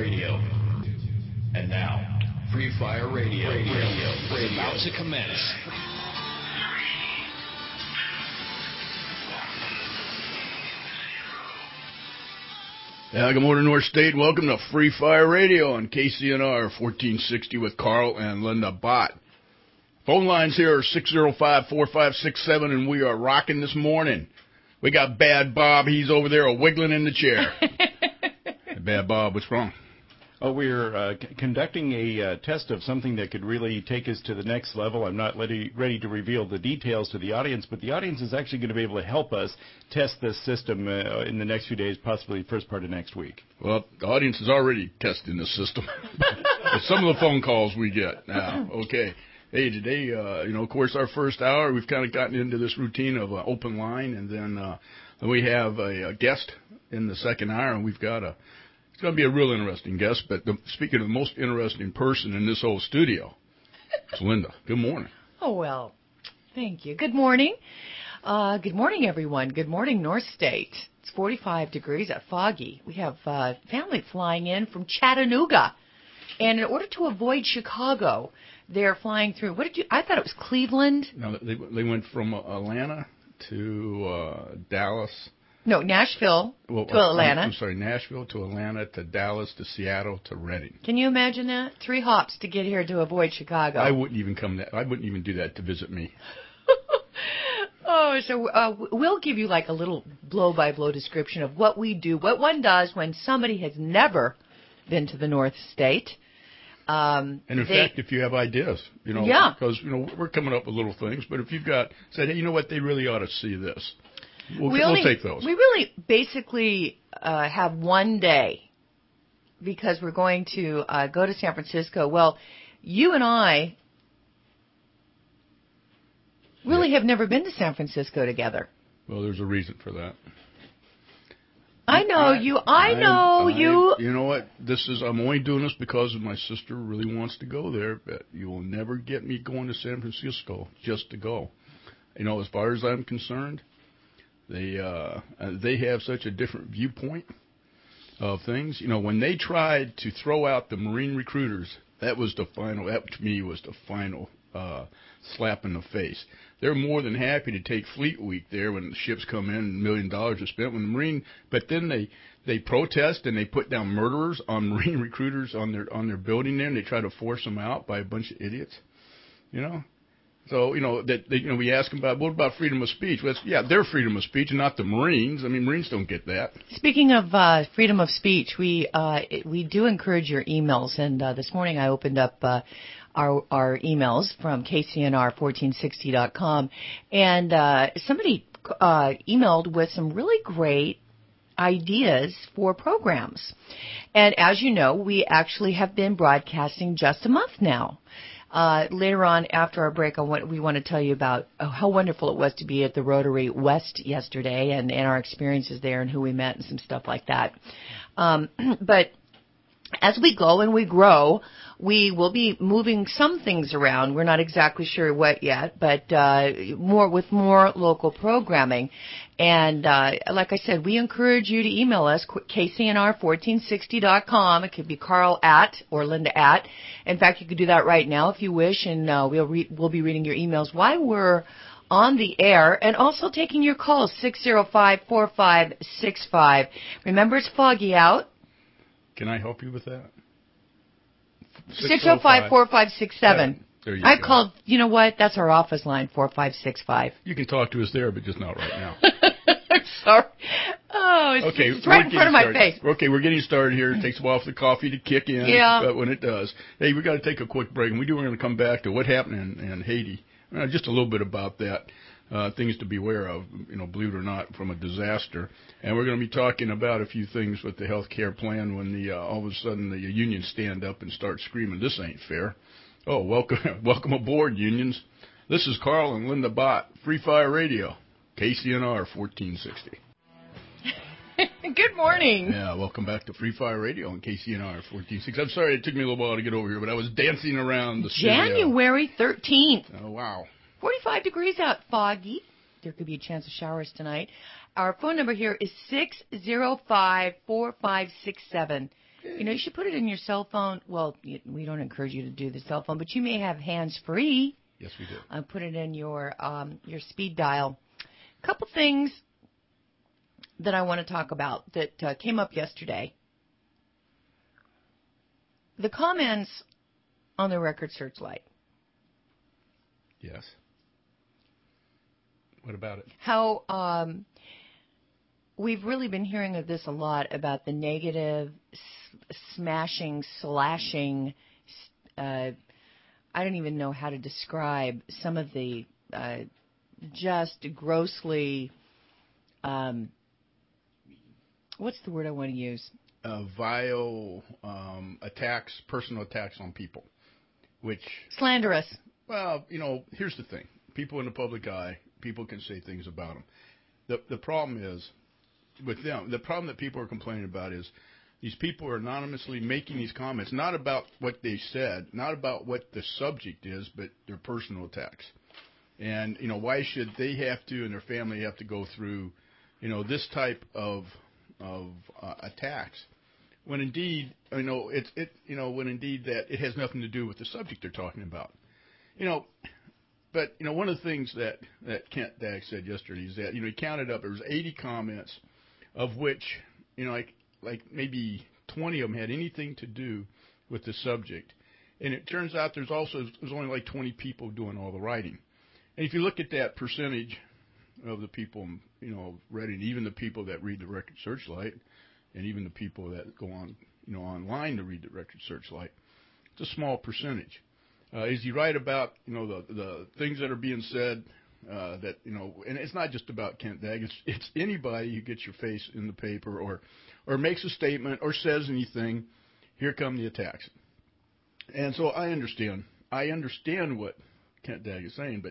Radio. And now, Free Fire Radio is about to commence. Good morning, North State. Welcome to Free Fire Radio on KCNR 1460 with Carl and Linda Bott. Phone lines here are 605-4567, and we are rocking this morning. We got Bad Bob. He's over there wiggling in the chair. Bad Bob, what's wrong? Oh, we're conducting a test of something that could really take us to the next level. I'm not ready to reveal the details to the audience, but the audience is actually going to be able to help us test this system in the next few days, possibly the first part of next week. Well, the audience is already testing the system. Some of the phone calls we get now. Okay. Hey, today, of course, our first hour, we've kind of gotten into this routine of open line, and then we have a guest in the second hour, and we've got it's going to be a real interesting guest, but speaking of the most interesting person in this whole studio, it's Linda. Good morning. Oh, well, thank you. Good morning. Good morning, everyone. Good morning, North State. It's 45 degrees at Foggy. We have family flying in from Chattanooga. And in order to avoid Chicago, they're flying through. I thought it was Cleveland. No, they went from Atlanta to Dallas. No, Nashville to Atlanta. I'm sorry, Nashville to Atlanta to Dallas to Seattle to Reading. Can you imagine that? 3 hops to get here to avoid Chicago. I wouldn't even do that to visit me. So we'll give you like a little blow-by-blow description of what we do, what one does when somebody has never been to the North State. And in fact, if you have ideas, because we're coming up with little things, but if you've said, hey, you know what, they really ought to see this. We'll take those. We really basically have one day because we're going to go to San Francisco. Well, you and I really have never been to San Francisco together. Well, there's a reason for that. I know you. You know what? I'm only doing this because my sister really wants to go there, but you will never get me going to San Francisco just to go. As far as I'm concerned, they have such a different viewpoint of things. When they tried to throw out the Marine recruiters, that to me was the final slap in the face. They're more than happy to take Fleet Week there when the ships come in and $1 million are spent when the Marine, but then they protest and they put down murderers on Marine recruiters on their building there, and they try to force them out by a bunch of idiots. So, we ask them what about freedom of speech? Well, their freedom of speech and not the Marines. I mean, Marines don't get that. Speaking of freedom of speech, we do encourage your emails. And this morning I opened up our emails from KCNR1460.com. And somebody emailed with some really great ideas for programs. And as you know, we actually have been broadcasting just a month now. Later on, after our break, we want to tell you about how wonderful it was to be at the Rotary West yesterday and our experiences there and who we met and some stuff like that. But as we go and we grow, we will be moving some things around. We're not exactly sure what yet, but more local programming. And like I said, we encourage you to email us, KCNR1460.com. It could be Carl at or Linda at. In fact, you could do that right now if you wish, and we'll be reading your emails while we're on the air and also taking your calls, 605-4565. Remember, it's foggy out. Can I help you with that? 605-4567. There you I go. called, you know what? That's our office line, 4565. You can talk to us there, but just not right now. I'm sorry. Oh, it's right in front of my face. Okay, we're getting started here. It takes a while for the coffee to kick in. Yeah. But when it does, hey, we got to take a quick break, and we're going to come back to what happened in Haiti. Just a little bit about that. Things to be aware of, believe it or not, from a disaster. And we're going to be talking about a few things with the health care plan when all of a sudden the unions stand up and start screaming, this ain't fair. Oh, welcome aboard, unions. This is Carl and Linda Bott, Free Fire Radio, KCNR 1460. Good morning. Yeah, welcome back to Free Fire Radio on KCNR 1460. I'm sorry it took me a little while to get over here, but I was dancing around the studio. January 13th. Oh, wow. 45 degrees out, foggy. There could be a chance of showers tonight. Our phone number here is 605-4567. You should put it in your cell phone. Well, we don't encourage you to do the cell phone, but you may have hands-free. Yes, we do. Put it in your speed dial. A couple things that I want to talk about that came up yesterday. The comments on the Record Searchlight. Yes. What about it? How we've really been hearing of this a lot about the negative, smashing, slashing. I don't even know how to describe some of the just grossly. What's the word I want to use? Vile attacks, personal attacks on people, which slanderous. Well, here's the thing: people in the public eye, people can say things about them. The problem is with them. The problem that people are complaining about is these people are anonymously making these comments, not about what they said, not about what the subject is, but their personal attacks. And why should they have to and their family have to go through, this type of attacks? When indeed, when indeed that it has nothing to do with the subject they're talking about. But one of the things that Kent Dagg said yesterday is that he counted up there was 80 comments, of which like maybe 20 of them had anything to do with the subject, and it turns out there's only like 20 people doing all the writing. And if you look at that percentage of the people reading, even the people that read the Record Searchlight, and even the people that go on online to read the Record Searchlight, it's a small percentage. Is he right about the things that are being said that and it's not just about Kent Dagg, it's anybody who gets your face in the paper or makes a statement or says anything, here come the attacks. And so I understand what Kent Dagg is saying, but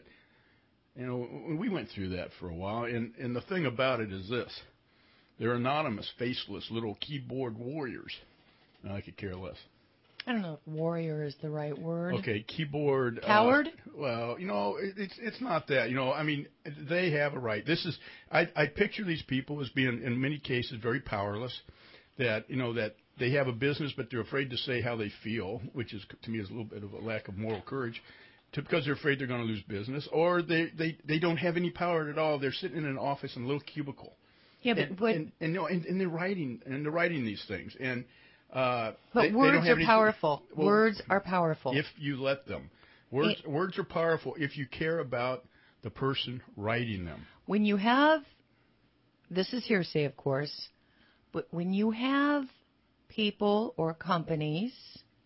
we went through that for a while, and the thing about it is this: they're anonymous, faceless little keyboard warriors. I could care less. I don't know if warrior is the right word. Okay, keyboard. Coward? Well, it's not that. I mean, they have a right. I picture these people as being, in many cases, very powerless. That that they have a business, but they're afraid to say how they feel, which is to me is a little bit of a lack of moral courage, because they're afraid they're going to lose business, or they don't have any power at all. They're sitting in an office in a little cubicle. Yeah, but and they're writing these things and. But words are powerful. Well, words are powerful. If you let them. Words are powerful if you care about the person writing them. When you have, this is hearsay, of course, but when you have people or companies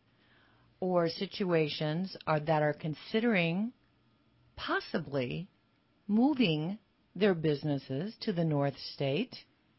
or situations that are considering possibly moving their businesses to the North State,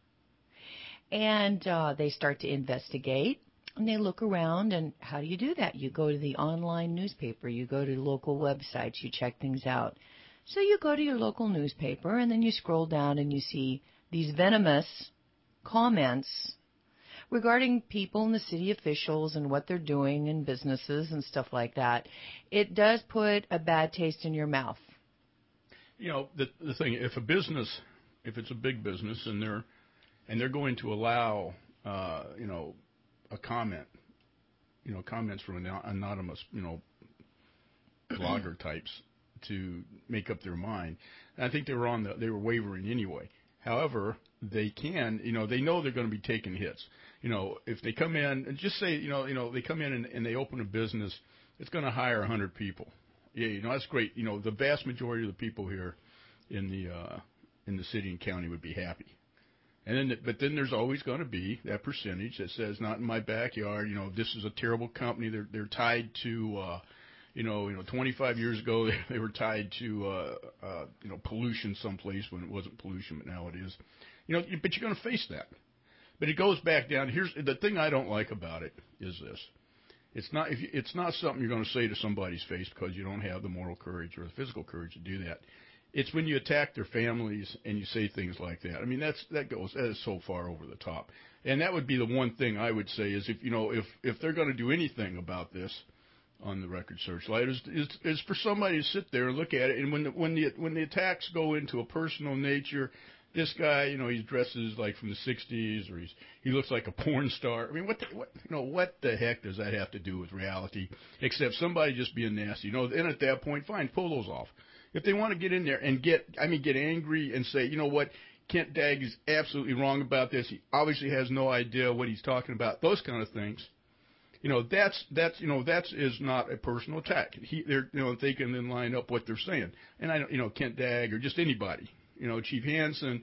and they start to investigate, and they look around, and how do you do that? You go to the online newspaper, you go to local websites, you check things out. So you go to your local newspaper, and then you scroll down, and you see these venomous comments regarding people and the city officials and what they're doing in businesses and stuff like that. It does put a bad taste in your mouth. The thing, if it's a big business, and they're going to allow, a comment, comments from anonymous, blogger types to make up their mind. And I think they were wavering anyway. However, they can, they know they're going to be taking hits. If they come in and just say, they come in and they open a business, it's going to hire 100 people. Yeah, that's great. The vast majority of the people here in the city and county would be happy. But then there's always going to be that percentage that says, not in my backyard. This is a terrible company. They're tied to, 25 years ago they were tied to, pollution someplace when it wasn't pollution, but now it is. But you're going to face that. But it goes back down. Here's the thing I don't like about it is this: it's not something you're going to say to somebody's face because you don't have the moral courage or the physical courage to do that. It's when you attack their families and you say things like that. I mean, that is so far over the top. And that would be the one thing I would say is if they're going to do anything about this on the Record Searchlight is for somebody to sit there and look at it. And when the attacks go into a personal nature, this guy, he dresses like from the 60s, or he looks like a porn star. I mean, what the heck does that have to do with reality? Except somebody just being nasty. And at that point, fine, pull those off. If they want to get in there and get angry and say, you know what, Kent Dagg is absolutely wrong about this. He obviously has no idea what he's talking about. Those kind of things. That is not a personal attack. They can then line up what they're saying. And Kent Dagg or just anybody, Chief Hansen,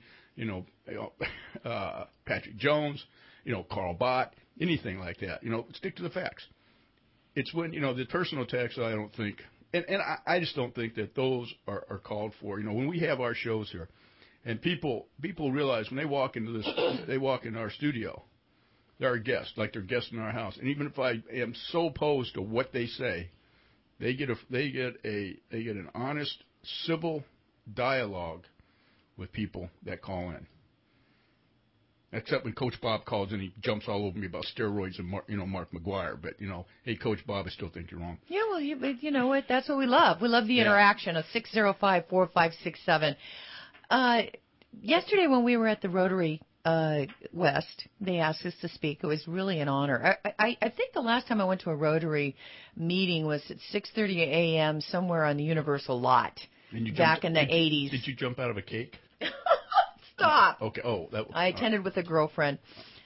Patrick Jones, Carl Bott, anything like that. Stick to the facts. It's when, the personal attacks, I don't think, and I just don't think that those are called for. When we have our shows here, and people realize when they walk into our studio, they're our guests, like they're guests in our house. And even if I am so opposed to what they say, they get an honest, civil dialogue with people that call in. Except when Coach Bob calls in, he jumps all over me about steroids and Mark McGuire. But hey, Coach Bob, I still think you're wrong. Yeah, well, you know what? That's what we love. We love the interaction of 605-4567. Yesterday when we were at the Rotary West, they asked us to speak. It was really an honor. I think the last time I went to a Rotary meeting was at 6:30 a.m. somewhere on the Universal lot back in the 80s. Did you jump out of a cake? Stop. Okay. Oh, I attended with a girlfriend,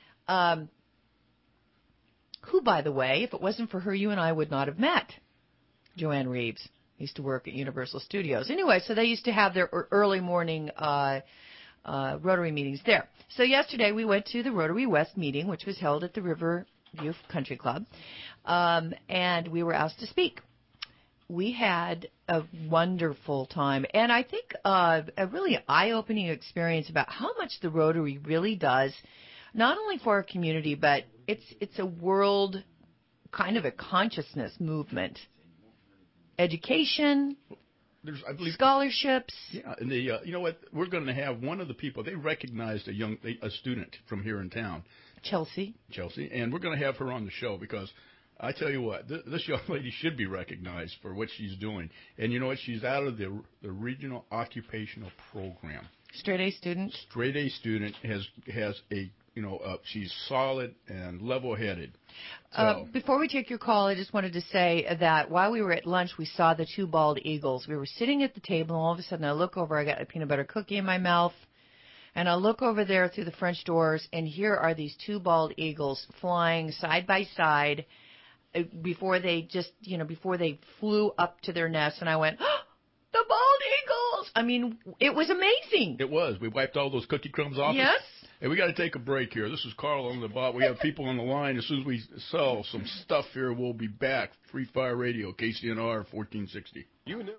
who, by the way, if it wasn't for her, you and I would not have met. Joanne Reeves used to work at Universal Studios. Anyway, so they used to have their early morning Rotary meetings there. So yesterday we went to the Rotary West meeting, which was held at the Riverview Country Club, and we were asked to speak. We had a wonderful time, and I think a really eye-opening experience about how much the Rotary really does, not only for our community, but it's a world kind of a consciousness movement. Education, I believe, scholarships. Yeah, and you know what? We're going to have one of the people. They recognized a student from here in town, Chelsea, and we're going to have her on the show because I tell you what, this young lady should be recognized for what she's doing. And you know what? She's out of the regional occupational program. Straight A student. Straight A student has a she's solid and level-headed. So. Before we take your call, I just wanted to say that while we were at lunch, we saw the two bald eagles. We were sitting at the table, and all of a sudden I look over, I got a peanut butter cookie in my mouth, and I look over there through the French doors, and here are these two bald eagles flying side by side before they flew up to their nest, and I went, oh, the bald eagles! I mean, it was amazing. It was. We wiped all those cookie crumbs off. Yes. Hey, we got to take a break here. This is Carl on the bot. We have people on the line. As soon as we sell some stuff here, we'll be back. Free Fire Radio, KCNR 1460. You know.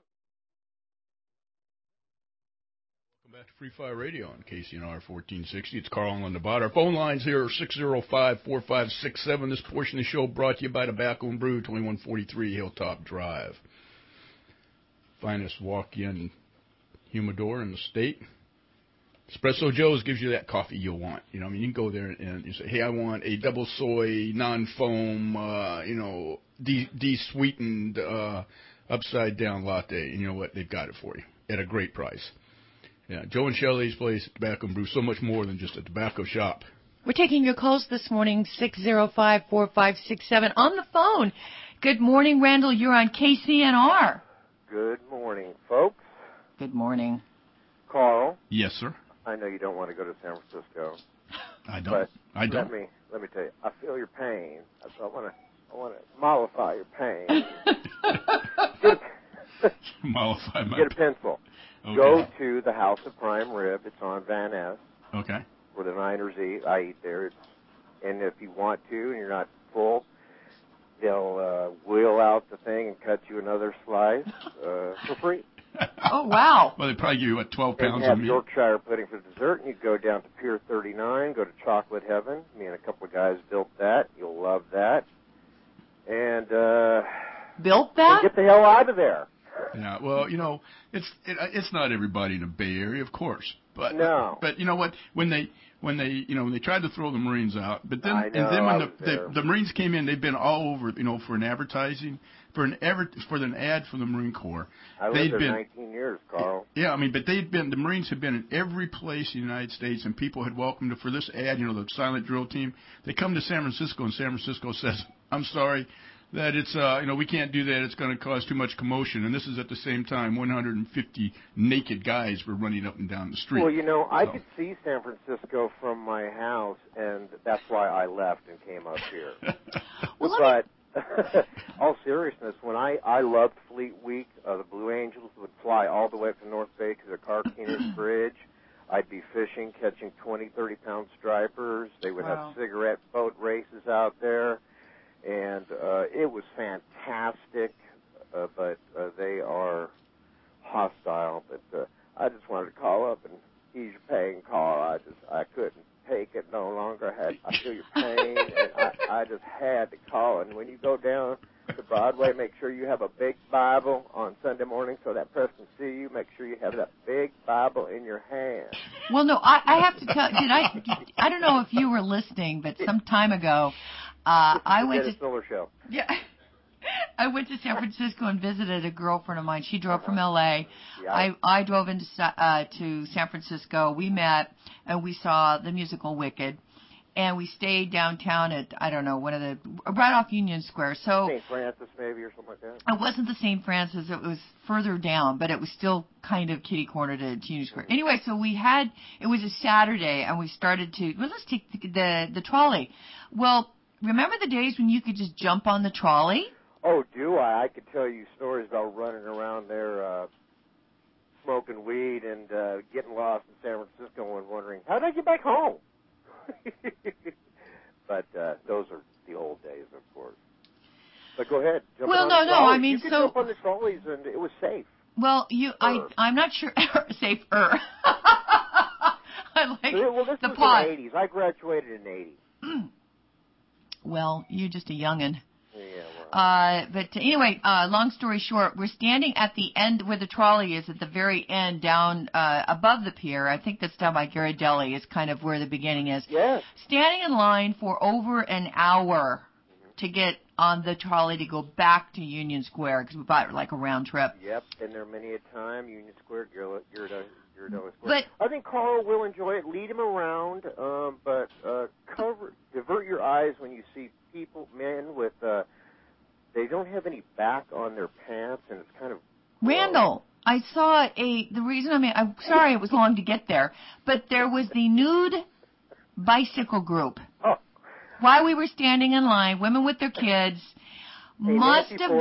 Welcome back to Free Fire Radio on KCNR 1460. It's Carl on the bot. Our phone lines here are 605-4567. This portion of the show brought to you by Tobacco and Brew, 2143 Hilltop Drive. Finest walk-in humidor in the state. Espresso Joe's gives you that coffee you'll want. You can go there and you say, hey, I want a double soy, non-foam, de-sweetened, upside-down latte. And you know what? They've got it for you at a great price. Yeah, Joe and Shelley's place, Tobacco and Brew, so much more than just a tobacco shop. We're taking your calls this morning, 605-4567. On the phone. Good morning, Randall. You're on KCNR. Good morning, folks. Good morning. Carl. Yes, sir. I know you don't want to go to San Francisco. I don't. Let me tell you. I feel your pain. I want to mollify your pain. Mollify my. Get a pencil. Okay. Go to the House of Prime Rib. It's on Van Ness. Okay. Where the Niners eat. I eat there. And if you want to, and you're not full, they'll wheel out the thing and cut you another slice for free. Oh, wow. Well, they probably give you, 12 pounds and have of meat? Yorkshire pudding for dessert, and you go down to Pier 39, go to Chocolate Heaven. Me and a couple of guys built that. You'll love that. And built that? and get the hell out of there. Yeah, well, it's not everybody in the Bay Area, of course, but No. But you know what? When they when they tried to throw the Marines out, but then I know, and then I when was there. the Marines came in, they've been all over, for an advertising, for an ad for the Marine Corps. I lived there 19 years, Carl. Yeah, but the Marines had been in every place in the United States, and people had welcomed them for this ad. The silent drill team. They come to San Francisco, and San Francisco says, "I'm sorry, that it's we can't do that. It's going to cause too much commotion." And this is at the same time 150 naked guys were running up and down the street. Well, I could see San Francisco from my house, and that's why I left and came up here. But all seriousness, when I loved Fleet Week, the Blue Angels would fly all the way up to North Bay to the Carquinez Bridge. I'd be fishing, catching 20, 30-pound stripers. They would have cigarette boat races out there. And it was fantastic, but they are hostile. But I just wanted to call up and ease your pain, Carl. I couldn't take it no longer. I feel your pain, and I just had to call. And when you go down to Broadway, make sure you have a big Bible on Sunday morning so that press can see you. Make sure you have that big Bible in your hand. Well, no, I have to tell. I don't know if you were listening, but some time ago. I went to Miller show. Yeah, I went to San Francisco and visited a girlfriend of mine. She drove from L.A. Yeah. I drove into to San Francisco. We met and we saw the musical Wicked, and we stayed downtown at one of the right off Union Square. So St. Francis maybe or something like that. It wasn't the St. Francis. It was further down, but it was still kind of kitty corner to Union Square. Anyway, so it was a Saturday, and we started let's take the trolley. Well. Remember the days when you could just jump on the trolley? Oh, do I? I could tell you stories about running around there smoking weed and getting lost in San Francisco and wondering, how did I get back home? But those are the old days, of course. But go ahead. Jump on the trolleys. You could jump on the trolleys, and it was safe. Well, I'm not sure. Safer. I like this the was pot. in the 80s. I graduated in 80. Well, you're just a young'un. Yeah, well. But anyway, long story short, we're standing at the end where the trolley is, at the very end, down above the pier. I think that's down by Ghirardelli is kind of where the beginning is. Yes. Standing in line for over an hour to get on the trolley to go back to Union Square because we bought like a round trip. Yep, and there many a time, Union Square, Ghirardelli Square. But I think Carl will enjoy it. Lead him around, but divert your eyes when you see men with, they don't have any back on their pants, and it's kind of... Randall, I saw the reason I'm sorry it was long to get there, but there was the nude bicycle group. Oh. While we were standing in line, women with their kids, must have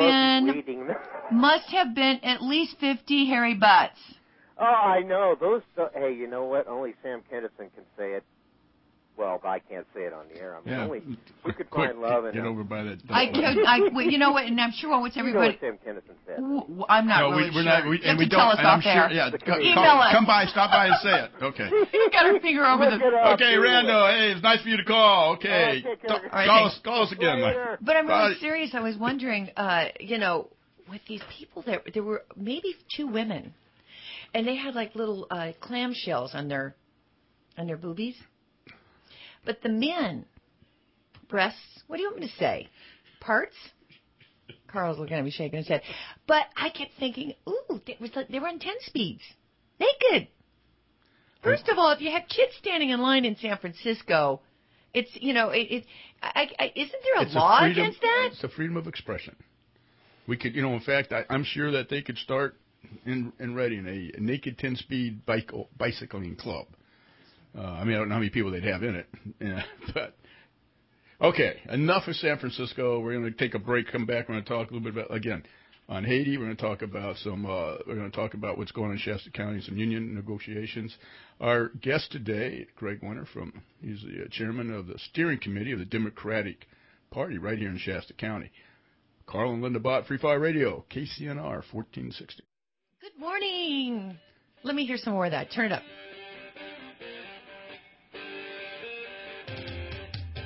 been at least 50 hairy butts. Oh, I know. Hey, you know what? Only Sam Kennison can say it. Well, I can't say it on the air. Only we could find love in get him. over by that. You know what? And I'm sure what's everybody. You know what Sam Kennison said. I'm not really we're sure. not. You have to tell us off there. Yeah, email us. Come by, stop by, and say it. Okay. You got our finger over the. Okay, Rando. Hey, it's nice for you to call. Okay, call us again. But I'm really serious. I was wondering, with these people there were maybe 2 women, and they had like little clamshells on their boobies. But the men, breasts, what do you want me to say? Parts? Carl's looking at me shaking his head. But I kept thinking, they were on 10 speeds. Naked. First of all, if you have kids standing in line in San Francisco, it's, isn't there a law against that? It's a freedom of expression. We could, in fact, I'm sure that they could start in Reading a naked 10-speed bicycling club. I don't know how many people they'd have in it, but okay. Enough of San Francisco. We're going to take a break. Come back. We're going to talk a little bit about again on Haiti. We're going to talk about what's going on in Shasta County, some union negotiations. Our guest today, Greg Winter, he's the chairman of the steering committee of the Democratic Party right here in Shasta County. Carl and Linda Bott, Free Fire Radio, KCNR 1460. Good morning. Let me hear some more of that. Turn it up.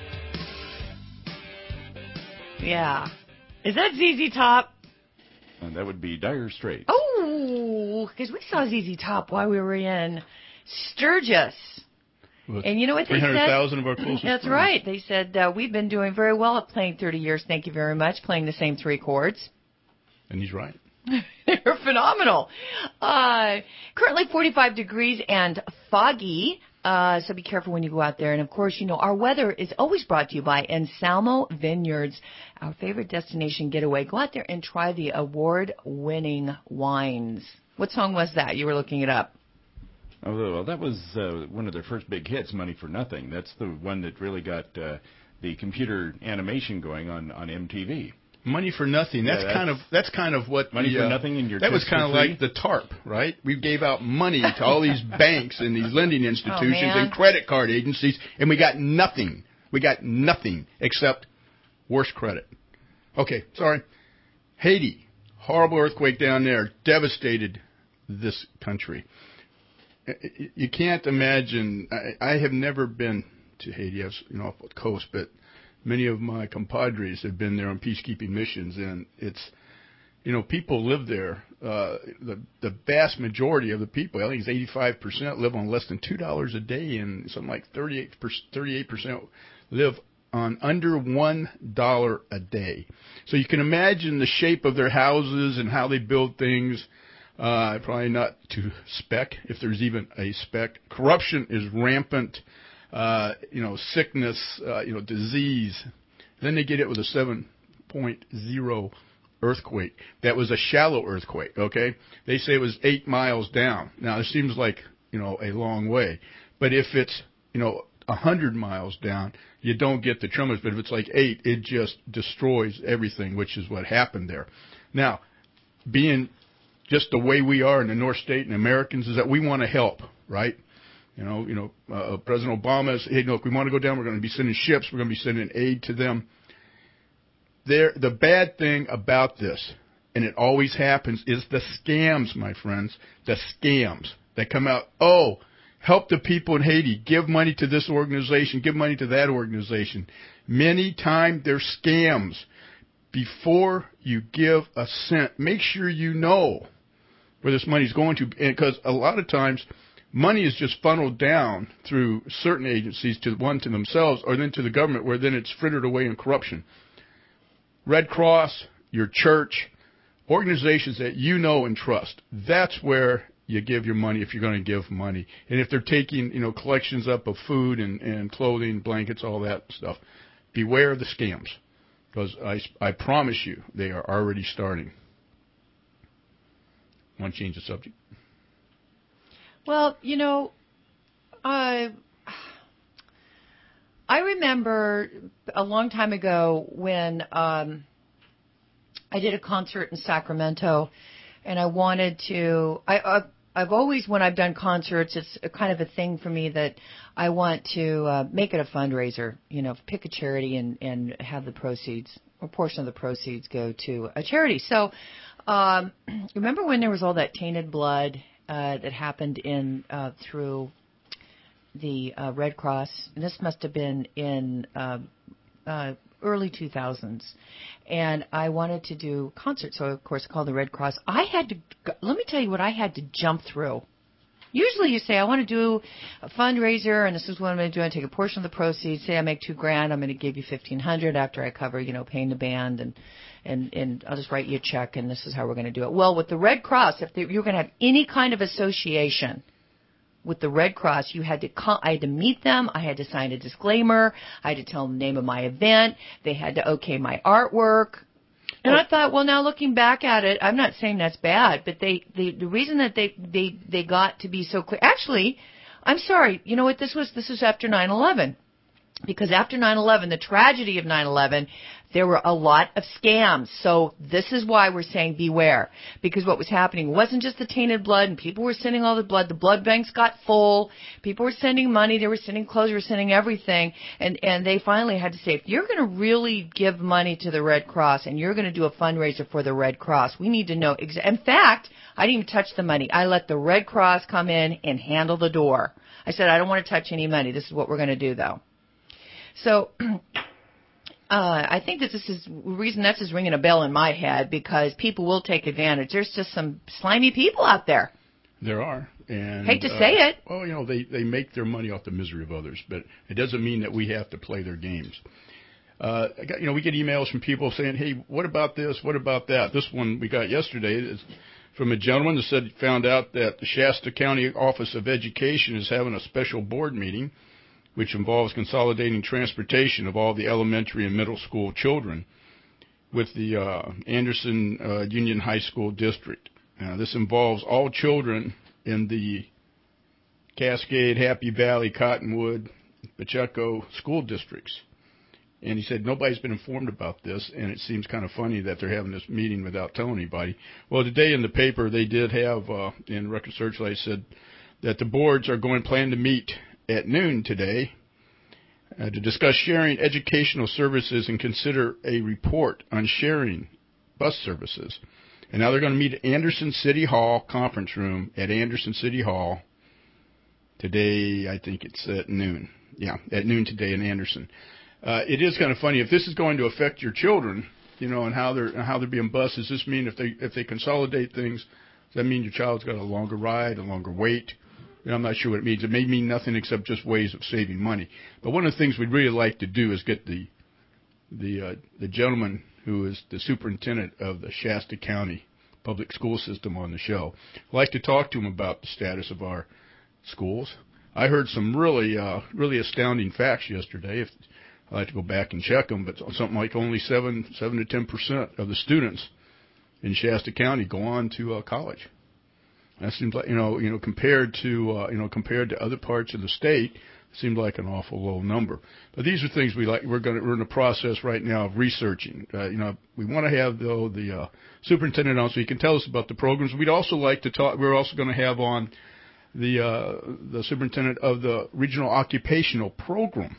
Yeah. Is that ZZ Top? No, That would be Dire Straits. Oh, because we saw ZZ Top while we were in Sturgis. And you know what they said? 300,000 of our closest That's friends. right. They said, we've been doing very well at playing 30 years. Thank you very much. Playing the same 3 chords. And he's right. They're phenomenal. Currently 45 degrees and foggy. So be careful when you go out there. And, of course, you know, our weather is always brought to you by Anselmo Vineyards, our favorite destination getaway. Go out there and try the award-winning wines. What song was that? You were looking it up. Oh, well, that was one of their first big hits, Money for Nothing. That's the one that really got the computer animation going on MTV. Money for Nothing. That's kind of what Money for Nothing in your that was kind of like the TARP, right? We gave out money to all these banks and these lending institutions and credit card agencies, and we got nothing. We got nothing except worse credit. Okay, sorry. Haiti, horrible earthquake down there, devastated this country. You can't imagine. I have never been to Haiti. I was, off the coast, but many of my compadres have been there on peacekeeping missions, and it's, people live there. The vast majority of the people, I think it's 85%, live on less than $2 a day, and something like 38% live on under $1 a day. So you can imagine the shape of their houses and how they build things. Probably not to spec, if there's even a spec. Corruption is rampant. Sickness, disease. Then they get it with a 7.0 earthquake. That was a shallow earthquake, okay? They say it was 8 miles down. Now, it seems like, a long way. But if it's, 100 miles down, you don't get the tremors. But if it's like 8, it just destroys everything, which is what happened there. Now, being just the way we are in the North State and Americans is that we want to help, right? President Obama said, hey, look, we want to go down. We're going to be sending ships. We're going to be sending aid to them. The bad thing about this, and it always happens, is the scams, my friends, the scams that come out. Oh, help the people in Haiti. Give money to this organization. Give money to that organization. Many times they're scams. Before you give a cent, make sure you know where this money is going to, because a lot of times money is just funneled down through certain agencies to themselves or then to the government, where then it's frittered away in corruption. Red Cross, your church, organizations that you know and trust, that's where you give your money if you're going to give money. And if they're taking, collections up of food and clothing, blankets, all that stuff, beware of the scams, because I promise you they are already starting. Want to change the subject? Well, I remember a long time ago when I did a concert in Sacramento, and I wanted to. I've always, when I've done concerts, it's a kind of a thing for me that I want to make it a fundraiser. Pick a charity and have the proceeds, or portion of the proceeds, go to a charity. So, remember when there was all that tainted blood that happened through the Red Cross? And this must have been in early 2000s. And I wanted to do concerts, so of course I called the Red Cross. Let me tell you what I had to jump through. Usually you say, I want to do a fundraiser, and this is what I'm going to do. I take a portion of the proceeds. Say I make $2,000, I'm going to give you $1,500 after I cover, paying the band, and I'll just write you a check, and this is how we're going to do it. Well, with the Red Cross, if you're going to have any kind of association with the Red Cross, I had to meet them. I had to sign a disclaimer. I had to tell them the name of my event. They had to okay my artwork. And I thought, well, now looking back at it, I'm not saying that's bad, but the reason that they got to be so clear. Actually, I'm sorry. You know what? This was after 9/11. Because after 9/11, the tragedy of 9/11, there were a lot of scams. So this is why we're saying beware. Because what was happening wasn't just the tainted blood, and people were sending all the blood. The blood banks got full. People were sending money. They were sending clothes. They were sending everything. And they finally had to say, if you're going to really give money to the Red Cross and you're going to do a fundraiser for the Red Cross, we need to know. In fact, I didn't even touch the money. I let the Red Cross come in and handle the door. I said, I don't want to touch any money. This is what we're going to do, though. So I think that this is the reason that's just ringing a bell in my head, because people will take advantage. There's just some slimy people out there. There are. And hate to say it. Well, they make their money off the misery of others, but it doesn't mean that we have to play their games. We get emails from people saying, hey, what about this? What about that? This one we got yesterday is from a gentleman that said he found out that the Shasta County Office of Education is having a special board meeting, which involves consolidating transportation of all the elementary and middle school children with the Anderson Union High School District. This involves all children in the Cascade, Happy Valley, Cottonwood, Pacheco school districts. And he said nobody's been informed about this, and it seems kind of funny that they're having this meeting without telling anybody. Well, today in the paper they did have, in Record Searchlight, said that the boards are plan to meet at noon today to discuss sharing educational services and consider a report on sharing bus services. And now they're going to meet at Anderson City Hall conference room at Anderson City Hall today. I think it's at noon. Yeah, at noon today in Anderson. It is kind of funny if this is going to affect your children, and how they're being bused. Does this mean if they consolidate things, does that mean your child's got a longer ride, a longer wait? I'm not sure what it means. It may mean nothing except just ways of saving money. But one of the things we'd really like to do is get the gentleman who is the superintendent of the Shasta County public school system on the show. I'd like to talk to him about the status of our schools. I heard some really astounding facts yesterday. I'd like to go back and check them, but something like only 7 to 10% of the students in Shasta County go on to college. That seems like compared to other parts of the state, it seemed like an awful low number. But these are things we like. We're in the process right now of researching. We want to have the superintendent on so he can tell us about the programs. We'd also like to talk. We're also going to have on the superintendent of the Regional Occupational Program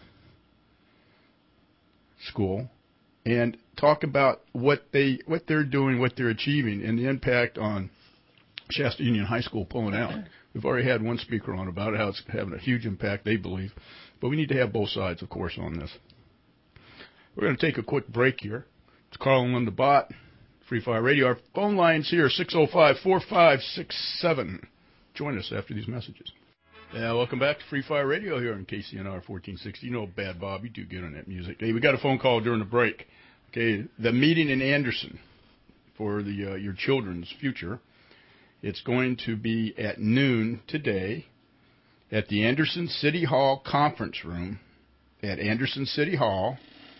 School, and talk about what they're doing, what they're achieving, and the impact on Shasta Union High School pulling out. We've already had one speaker on about it, how it's having a huge impact, they believe. But we need to have both sides, of course, on this. We're going to take a quick break here. It's Carl and Linda Bott, Free Fire Radio. Our phone line's here, 605-4567. Join us after these messages. Welcome back to Free Fire Radio here on KCNR 1460. Bad Bob, you do good on that music. Hey, we got a phone call during the break. Okay, the meeting in Anderson for your children's future. It's going to be at noon today at the Anderson City Hall conference room at Anderson City Hall,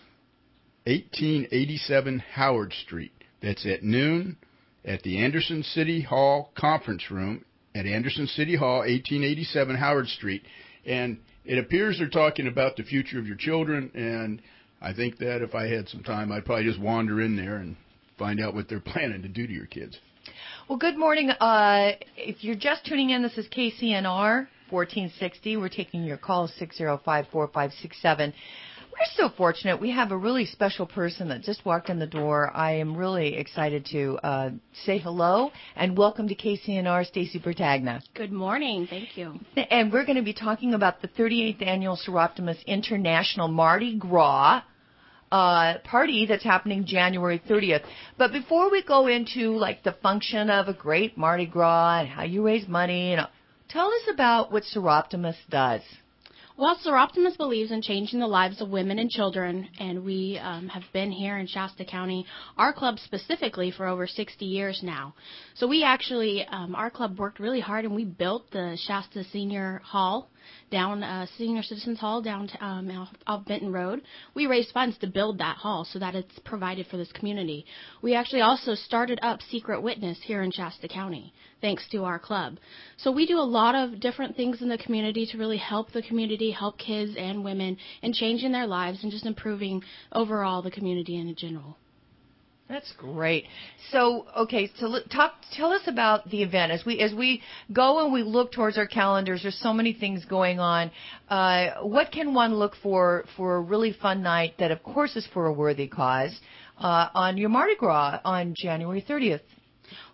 1887 Howard Street. That's at noon at the Anderson City Hall conference room at Anderson City Hall, 1887 Howard Street. And it appears they're talking about the future of your children, and I think that if I had some time, I'd probably just wander in there and find out what they're planning to do to your kids. Well, good morning. If you're just tuning in, this is KCNR 1460. We're taking your call, 605-4567. We're so fortunate. We have a really special person that just walked in the door. I am really excited to say hello and welcome to KCNR, Stacey Bertagna. Good morning. Thank you. And we're going to be talking about the 38th Annual Seroptimus International Mardi Gras party that's happening January 30th. But before we go into the function of a great Mardi Gras and how you raise money, tell us about what Seroptimus does. Well, Seroptimus believes in changing the lives of women and children, and we have been here in Shasta County, our club specifically, for over 60 years now. So we actually, our club worked really hard, and we built the Shasta Senior Hall, Senior Citizens Hall down off Benton Road. We raised funds to build that hall so that it's provided for this community. We actually also started up Secret Witness here in Shasta County, thanks to our club. So we do a lot of different things in the community to really help the community, help kids and women in changing their lives and just improving overall the community in general. That's great. So, okay, so tell us about the event. As we go and we look towards our calendars, there's so many things going on. What can one look for a really fun night that, of course, is for a worthy cause on your Mardi Gras on January 30th?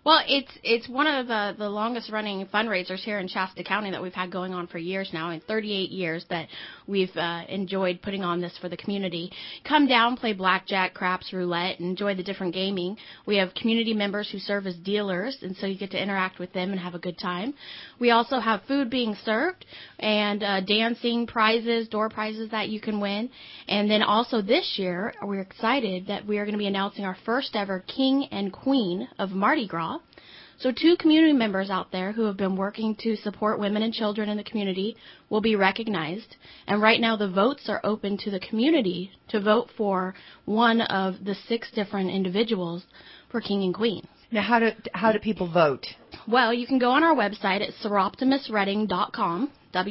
Well, it's one of the longest running fundraisers here in Shasta County that we've had going on for years now, in 38 years that we've enjoyed putting on this for the community. Come down, play blackjack, craps, roulette, and enjoy the different gaming. We have community members who serve as dealers, and so you get to interact with them and have a good time. We also have food being served and dancing, prizes, door prizes that you can win. And then also this year, we're excited that we are going to be announcing our first ever King and Queen of Mardi Gras. So 2 community members out there who have been working to support women and children in the community will be recognized. And right now the votes are open to the community to vote for one of the 6 different individuals for King and Queen. Now, how do people vote? Well, you can go on our website at soroptimistredding.com,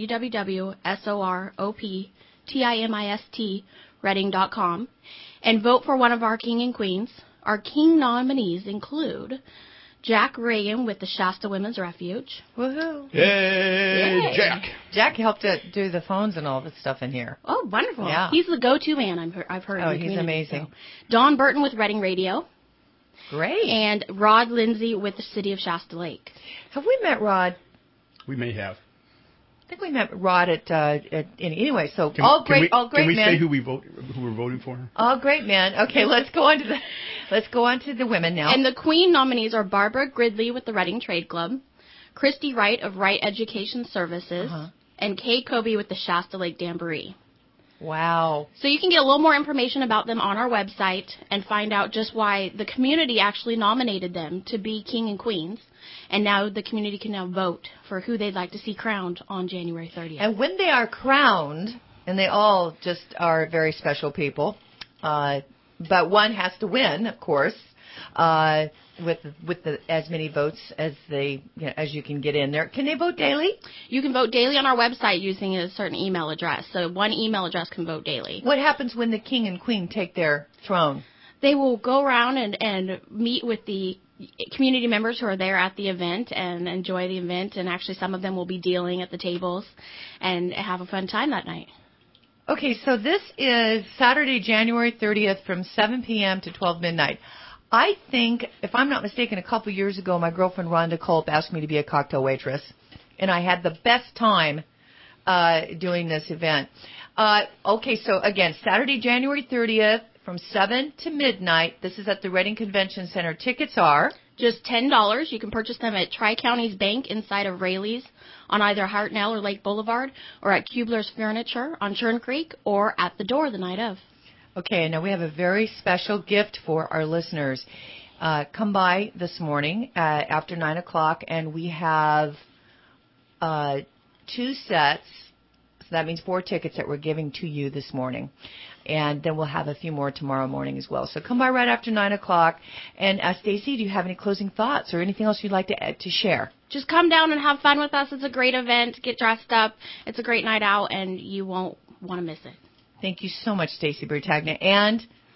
www.soroptimist Redding.com, and vote for one of our King and Queens. Our King nominees include Jack Reagan with the Shasta Women's Refuge. Woohoo! Yay, Jack! Jack helped to do the phones and all this stuff in here. Oh, wonderful! Yeah. He's the go-to man. I've heard. Oh, he's amazing. So. Don Burton with Redding Radio. Great. And Rod Lindsay with the City of Shasta Lake. Have we met Rod? We may have. I think we met Rod anyway. So all great men. Can we say who we're voting for? All great men. Okay, let's go on to the women now. And the Queen nominees are Barbara Gridley with the Redding Trade Club, Christy Wright of Wright Education Services, and Kay Kobe with the Shasta Lake Jamboree. Wow. So you can get a little more information about them on our website and find out just why the community actually nominated them to be King and Queens. And now the community can now vote for who they'd like to see crowned on January 30th. And when they are crowned, and they all just are very special people, but one has to win, of course, with as many votes as as you can get in there. Can they vote daily? You can vote daily on our website using a certain email address. So one email address can vote daily. What happens when the king and queen take their throne? They will go around and meet with the community members who are there at the event and enjoy the event. And actually some of them will be dealing at the tables and have a fun time that night. Okay, so this is Saturday, January 30th from 7 p.m. to 12 midnight. I think, if I'm not mistaken, a couple years ago, my girlfriend Rhonda Culp asked me to be a cocktail waitress, and I had the best time doing this event. Okay, so again, Saturday, January 30th from 7 to midnight. This is at the Redding Convention Center. Tickets are just $10. You can purchase them at Tri-Counties Bank inside of Rayleigh's on either Hartnell or Lake Boulevard, or at Kubler's Furniture on Churn Creek, or at the door the night of. Okay, now we have a very special gift for our listeners. Come by this morning after 9 o'clock, and we have 2 sets. So that means 4 tickets that we're giving to you this morning. And then we'll have a few more tomorrow morning as well. So come by right after 9 o'clock. And Stacy, do you have any closing thoughts or anything else you'd like to share? Just come down and have fun with us. It's a great event. Get dressed up. It's a great night out, and you won't want to miss it. Thank you so much, Stacy Bertagna. And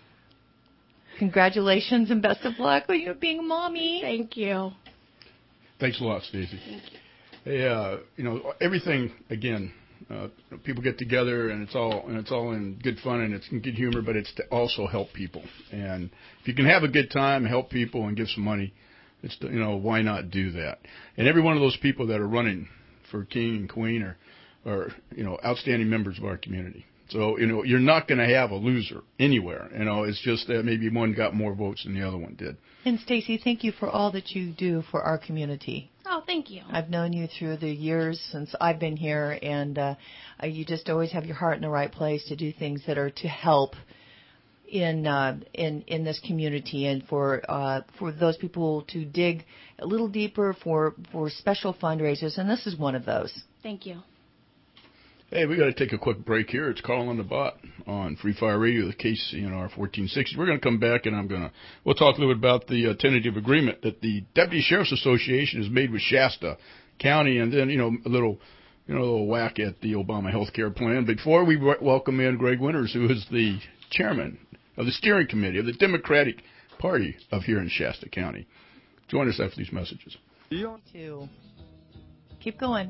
congratulations and best of luck with you being a mommy. Thank you. Thanks a lot, Stacy. Hey, everything, again, people get together and it's all in good fun and it's in good humor, but it's to also help people. And if you can have a good time, help people and give some money, it's why not do that? And every one of those people that are running for King and Queen are outstanding members of our community. So, you're not going to have a loser anywhere. It's just that maybe one got more votes than the other one did. And Stacy, thank you for all that you do for our community. Oh, thank you. I've known you through the years since I've been here, and you just always have your heart in the right place to do things that are to help in this community, and for those people to dig a little deeper for special fundraisers, and this is one of those. Thank you. Hey, we got to take a quick break here. It's Carl on the Bot on Free Fire Radio, the KCNR 1460. We're going to come back, and we'll talk a little bit about the tentative agreement that the Deputy Sheriff's Association has made with Shasta County, and then, a little whack at the Obama health care plan. Before we welcome in Greg Winters, who is the chairman of the steering committee of the Democratic Party of here in Shasta County. Join us after these messages. Keep going.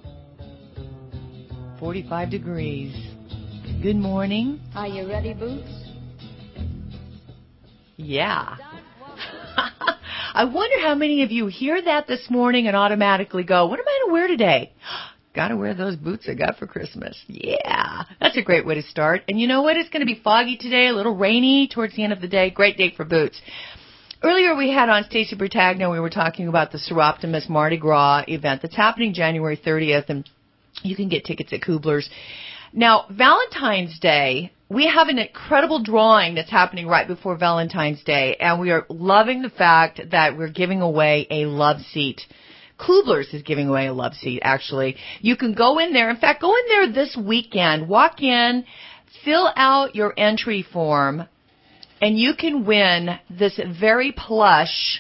45 degrees. Good morning. Are you ready, Boots? Yeah. I wonder how many of you hear that this morning and automatically go, what am I going to wear today? Got to wear those boots I got for Christmas. Yeah, that's a great way to start. And you know what? It's going to be foggy today, a little rainy towards the end of the day. Great day for boots. Earlier we had on Stacey Bertagno, we were talking about the Seroptimus Mardi Gras event that's happening January 30th, and you can get tickets at Kubler's. Now, Valentine's Day, we have an incredible drawing that's happening right before Valentine's Day, and we are loving the fact that we're giving away a love seat. Kubler's is giving away a love seat, actually. You can go in there. In fact, go in there this weekend. Walk in, fill out your entry form, and you can win this very plush.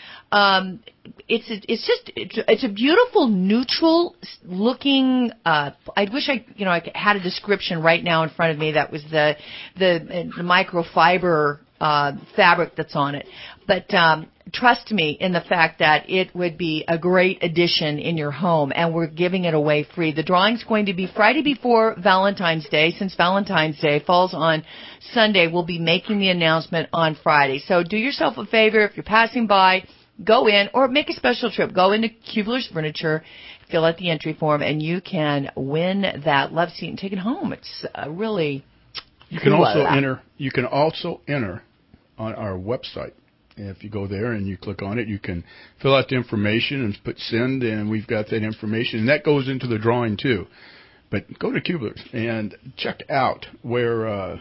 It's a beautiful neutral looking. I wish I had a description right now in front of me. That was the microfiber fabric that's on it. But trust me in the fact that it would be a great addition in your home, and we're giving it away free. The drawing's going to be Friday before Valentine's Day. Since Valentine's Day falls on Sunday, we'll be making the announcement on Friday. So do yourself a favor. If you're passing by, go in or make a special trip. Go into Kubler's Furniture, fill out the entry form, and you can win that love seat and take it home. It's really You can also enter. You can also enter on our website. If you go there and you click on it, you can fill out the information and put send, and we've got that information, and that goes into the drawing too. But go to Kubler's and check out what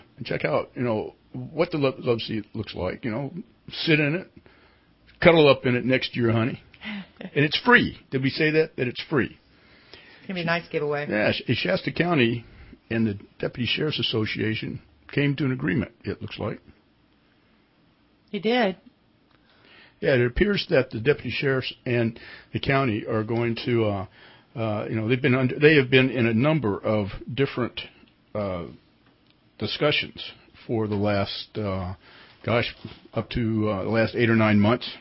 the love seat looks like. Sit in it, cuddle up in it next to your honey, and it's free. Did we say that it's free? It's gonna be a nice giveaway. Yeah, Shasta County and the Deputy Sheriff's Association came to an agreement. It looks like. You did. Yeah, it appears that the deputy sheriffs and the county are going to, they have been in a number of different discussions for the last, up to the last 8 or 9 months.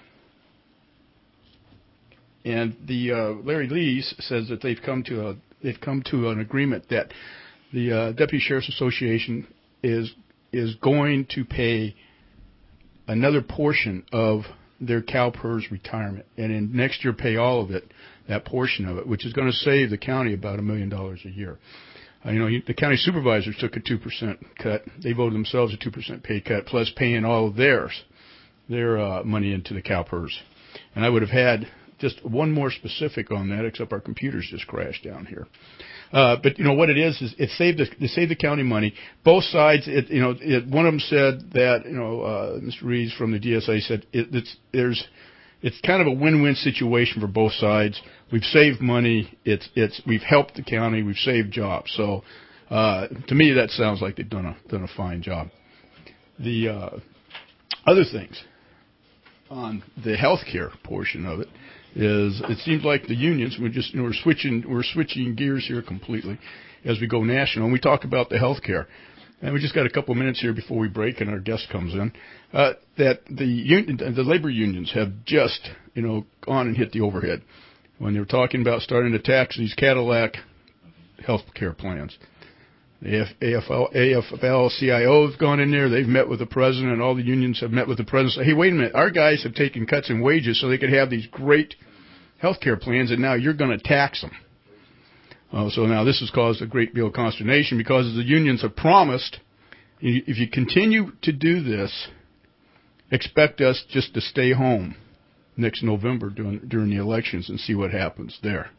And the Larry Lees says that they've come to an agreement that the Deputy Sheriff's Association is going to pay another portion of their CalPERS retirement, and in next year pay all of it, that portion of it, which is going to save the county about $1 million a year. The county supervisors took a 2% cut. They voted themselves a 2% pay cut, plus paying all of their money into the CalPERS. And I would have had just one more specific on that, except our computers just crashed down here. But what it is it saved the county money. Both sides, one of them said that, Mr. Reeves from the DSA said it's kind of a win-win situation for both sides. We've saved money. We've helped the county. We've saved jobs. So, to me, that sounds like they've done a fine job. The other things on the health care portion of it is it seems like the unions, we're switching gears here completely as we go national, and we talk about the health care. And we just got a couple of minutes here before we break and our guest comes in, that the labor unions have just, gone and hit the overhead when they were talking about starting to tax these Cadillac health care plans. The AFL-CIO has gone in there. They've met with the president, and all the unions have met with the president. So, hey, wait a minute. Our guys have taken cuts in wages so they could have these great health care plans, and now you're going to tax them. So now this has caused a great deal of consternation because the unions have promised, if you continue to do this, expect us just to stay home next November during the elections and see what happens there.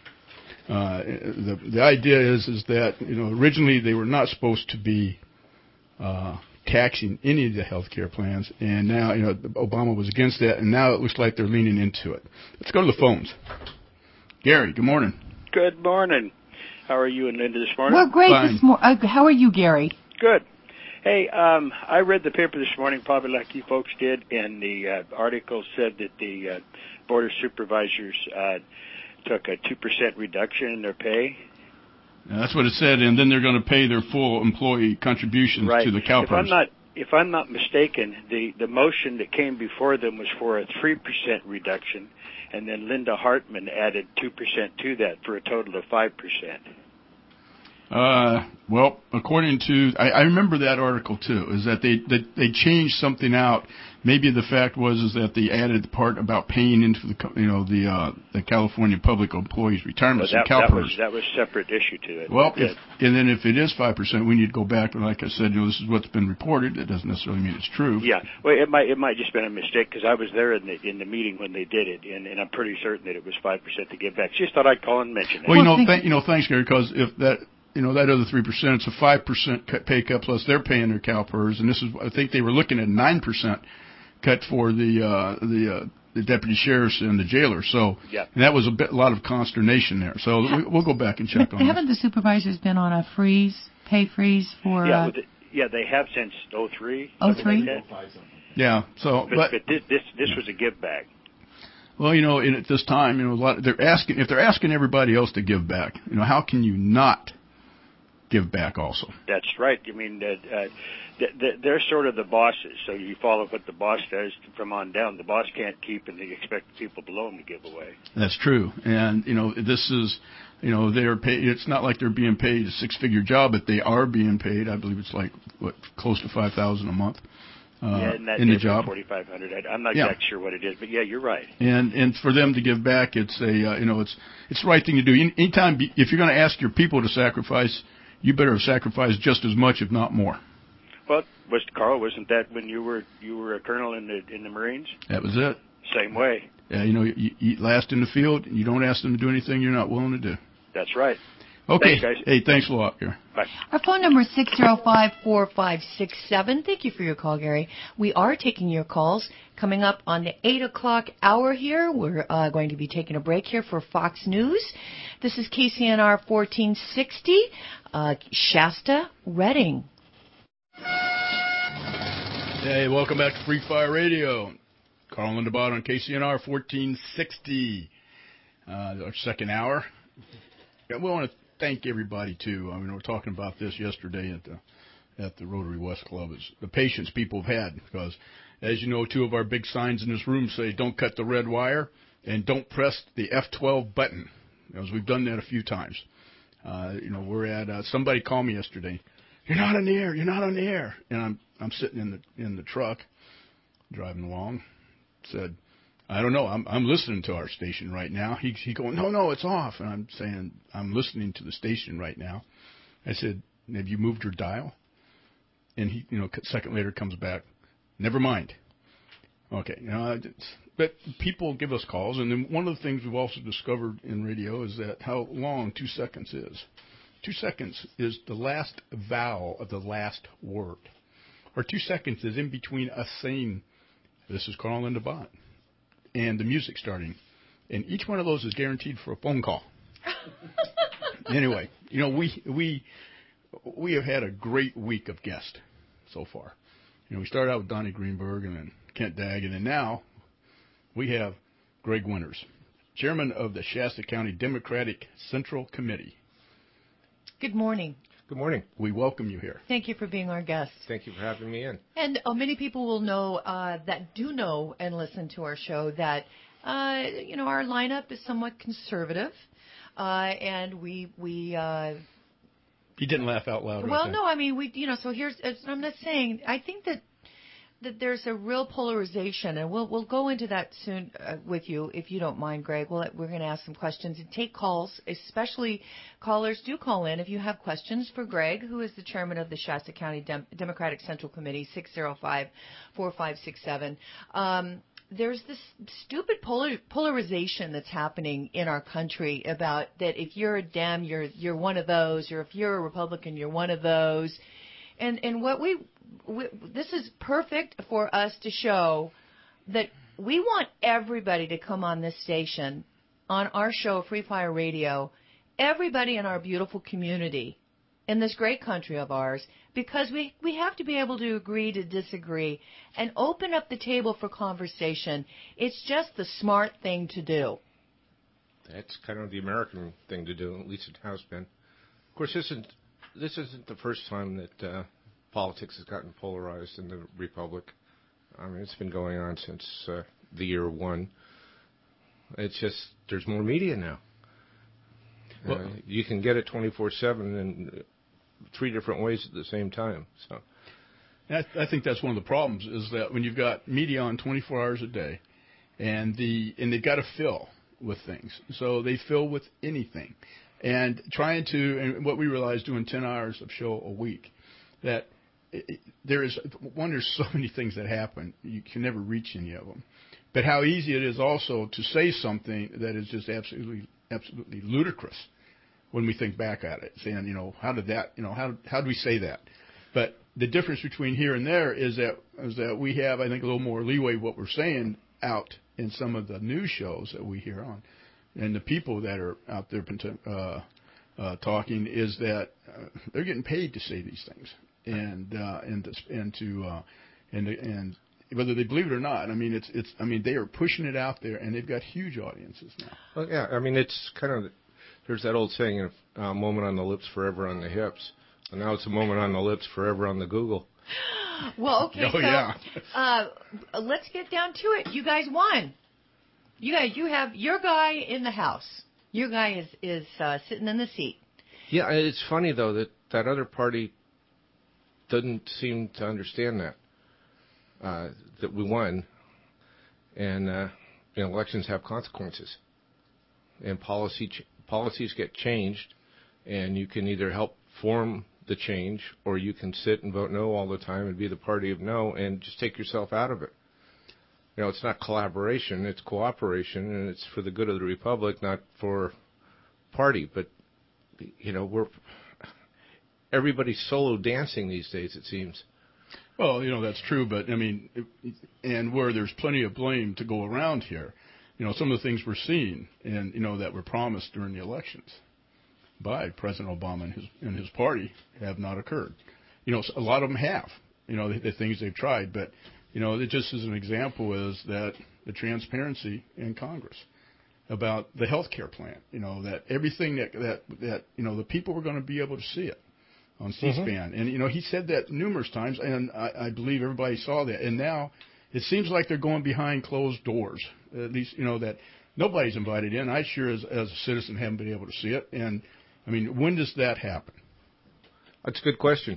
The idea is that originally they were not supposed to be taxing any of the health care plans, and now Obama was against that, and now it looks like they're leaning into it. Let's go to the phones. Gary, good morning. Good morning. How are you and Linda this morning? Well, great this morning. How are you, Gary? Good. Hey, I read the paper this morning, probably like you folks did, and the article said that the Board of Supervisors took a 2% reduction in their pay. Yeah, that's what it said, and then they're going to pay their full employee contributions to the CalPERS. If I'm not mistaken, the motion that came before them was for a 3% reduction, and then Linda Hartman added 2% to that for a total of 5%. Well, according to, I remember that article too, is that they changed something out. Maybe the fact is that they added the part about paying into the California Public Employees Retirement System, CalPERS. That was a separate issue to it. Well, and then if it is 5%, we need to go back and, like I said, this is what's been reported. It doesn't necessarily mean it's true. Yeah, well, it might just been a mistake because I was there in the meeting when they did it, and I'm pretty certain that it was 5% to give back. Just thought I'd call and mention it. Well, thanks, Gary, because if that. That other 3%, it's a 5% pay cut plus they're paying their CalPERS, and this is, I think they were looking at 9% cut for the deputy sheriffs and the jailers. So and that was a lot of consternation there. So we'll go back and check on that. Haven't the supervisors been on a pay freeze for? They have since 03. 03? Yeah. So, but this was a give back. Well, at this time, they're asking everybody else to give back. How can you not give back also? That's right. I mean, they're sort of the bosses, so you follow what the boss does from on down. The boss can't keep, and they expect the people below him to give away. That's true. And, this is, they're paid. It's not like they're being paid a six-figure job, but they are being paid. I believe it's close to $5,000 a month. In the job, $4,500. I'm not exactly sure what it is, but you're right. And for them to give back, it's it's the right thing to do. Anytime, if you're going to ask your people to sacrifice, you better have sacrificed just as much, if not more. Well, Carl, wasn't that when you were a colonel in the Marines? That was it. Same way. Yeah, you eat last in the field, and you don't ask them to do anything you're not willing to do. That's right. Okay. Thanks, guys. Hey, thanks a lot, Gary. Bye. Our phone number is 605-4567. Thank you for your call, Gary. We are taking your calls. Coming up on the 8 o'clock hour here, we're going to be taking a break here for Fox News. This is KCNR 1460, Shasta, Redding. Hey, welcome back to Free Fire Radio. Carl and DeBot on KCNR 1460, our second hour. We want to thank everybody, too. I mean, we were talking about this yesterday at the Rotary West Club, is the patience people have had. Because, as you know, two of our big signs in this room say, don't cut the red wire and don't press the F12 button. Because we've done that a few times. We're at, somebody called me yesterday. You're not on the air. You're not on the air. And I'm sitting in the truck, driving along, said, I don't know. I'm listening to our station right now. He going, no, it's off. And I'm saying, I'm listening to the station right now. I said, have you moved your dial? And he, a second later comes back, never mind. Okay, but people give us calls, and then one of the things we've also discovered in radio is that how long 2 seconds is. 2 seconds is the last vowel of the last word. Or 2 seconds is in between us saying, this is Carl and DeBot, and the music starting. And each one of those is guaranteed for a phone call. Anyway, we have had a great week of guests so far. We started out with Donnie Greenberg and then Kent Daggett, and now we have Greg Winters, chairman of the Shasta County Democratic Central Committee. Good morning. Good morning. We welcome you here. Thank you for being our guest. Thank you for having me in. And many people will know that do know and listen to our show that our lineup is somewhat conservative, and we. He didn't laugh out loud. Well, no, I mean So here's I'm not saying. I think that there's a real polarization, and we'll go into that soon with you, if you don't mind, Greg. We're going to ask some questions and take calls, especially callers. Do call in if you have questions for Greg, who is the chairman of the Shasta County Democratic Central Committee, 605-4567. There's this stupid polarization that's happening in our country about that if you're a Dem, you're one of those, or if you're a Republican, you're one of those. And what this is perfect for us to show that we want everybody to come on this station, on our show, Free Fire Radio, everybody in our beautiful community, in this great country of ours, because we have to be able to agree to disagree and open up the table for conversation. It's just the smart thing to do. That's kind of the American thing to do, at least it has been. Of course, this isn't the first time that politics has gotten polarized in the Republic. I mean, it's been going on since the year one. It's just, there's more media now. You can get it 24/7 in 3 different ways at the same time. So, I think that's one of the problems is that when you've got media on 24 hours a day, and they've got to fill with things, so they fill with anything, and what we realize doing 10 hours of show a week, that there's so many things that happen, you can never reach any of them. But how easy it is also to say something that is just absolutely ludicrous when we think back at it, saying, how did that, how do we say that? But the difference between here and there is that we have, I think, a little more leeway what we're saying out in some of the news shows that we hear on, and the people that are out there talking is that they're getting paid to say these things, and whether they believe it or not, they are pushing it out there, and they've got huge audiences now. Well, yeah, it's kind of, there's that old saying, a moment on the lips, forever on the hips. And now it's a moment on the lips, forever on the Google. Well, okay, let's get down to it. You guys won. You have your guy in the House. Your guy is sitting in the seat. Yeah, it's funny, though, that other party doesn't seem to understand that we won, and elections have consequences, and policies get changed, and you can either help form the change, or you can sit and vote no all the time and be the party of no and just take yourself out of it. It's not collaboration, it's cooperation, and it's for the good of the republic, not for party. But everybody's solo dancing these days, it seems. Well, that's true, but and where there's plenty of blame to go around here, some of the things we're seeing and that were promised during the elections by President Obama and his party have not occurred. A lot of them have, the things they've tried, but it just as an example is that the transparency in Congress about the health care plan, that everything that the people were going to be able to see it on C-SPAN. Mm-hmm. And, he said that numerous times, and I believe everybody saw that. And now it seems like they're going behind closed doors, at least, that nobody's invited in. I sure, as a citizen, haven't been able to see it. And, when does that happen? That's a good question.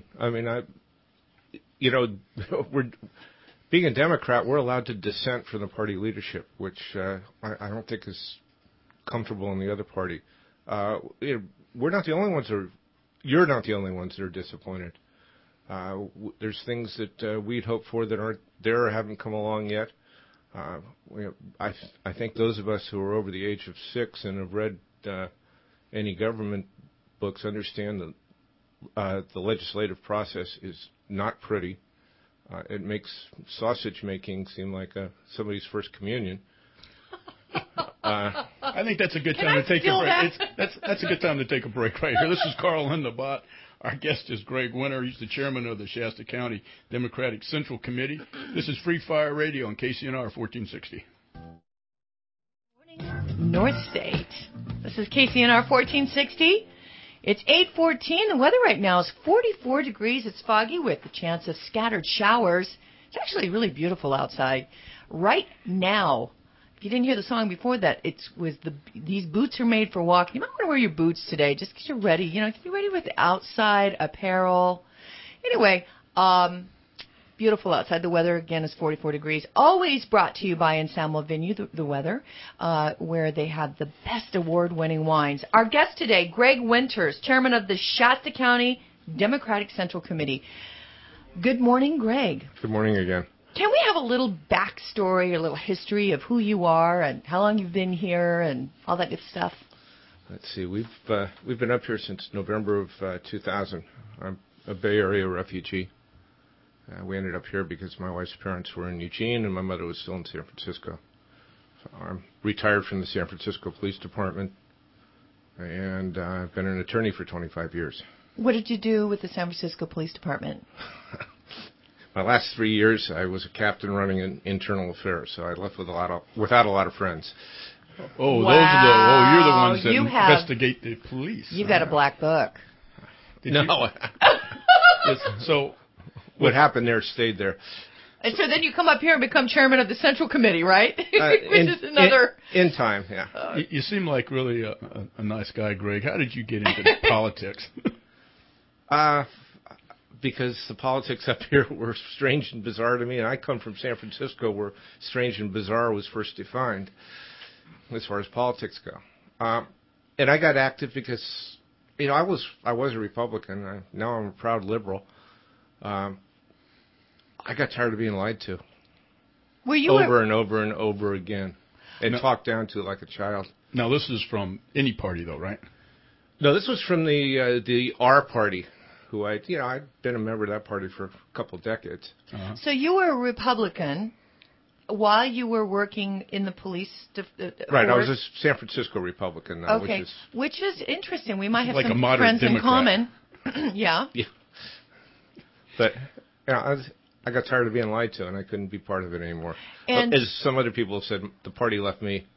We're being a Democrat, we're allowed to dissent from the party leadership, which I don't think is comfortable in the other party. We're not the only ones you're not the only ones that are disappointed. There's things that we'd hoped for that aren't there or haven't come along yet. I think those of us who are over the age of 6 and have read any government books understand that the legislative process is not pretty. It makes sausage making seem like somebody's first communion. I think that's a good time to take a break. That's a good time to take a break right here. This is Carl Lindebott. Our guest is Greg Winter. He's the chairman of the Shasta County Democratic Central Committee. This is Free Fire Radio on KCNR 1460. North State. This is KCNR 1460. It's 8:14. The weather right now is 44 degrees. It's foggy with the chance of scattered showers. It's actually really beautiful outside. Right now, if you didn't hear the song before that, these boots are made for walking. You might want to wear your boots today just because you're ready. Get ready with the outside apparel. Anyway, beautiful outside. The weather, again, is 44 degrees. Always brought to you by Ensemble Venue, the weather, where they have the best award-winning wines. Our guest today, Greg Winters, chairman of the Shasta County Democratic Central Committee. Good morning, Greg. Good morning again. Can we have a little backstory, a little history of who you are and how long you've been here and all that good stuff? Let's see. We've been up here since November of 2000. I'm a Bay Area refugee. We ended up here because my wife's parents were in Eugene and my mother was still in San Francisco. So I'm retired from the San Francisco Police Department, and I've been an attorney for 25 years. What did you do with the San Francisco Police Department? My last 3 years, I was a captain running internal affairs, so I left without a lot of friends. Oh, wow. You're the ones that investigate the police. You got a black book. No. So what happened there stayed there. And so then you come up here and become chairman of the Central Committee, right? Which is another... In time, yeah. You seem like really a nice guy, Greg. How did you get into politics? Because the politics up here were strange and bizarre to me, and I come from San Francisco, where strange and bizarre was first defined as far as politics go. And I got active because, I was a Republican. Now I'm a proud liberal. I got tired of being lied to. Well, over and over and over again, and talked down to like a child. Now, this is from any party, though, right? No, this was from the R Party. Who I'd been a member of that party for a couple of decades. Uh-huh. So you were a Republican while you were working in the police right, I was a San Francisco Republican now, okay. Which is interesting. We might have like some friends Democrat. In common. Yeah. But I got tired of being lied to, and I couldn't be part of it anymore. And as some other people have said, the party left me.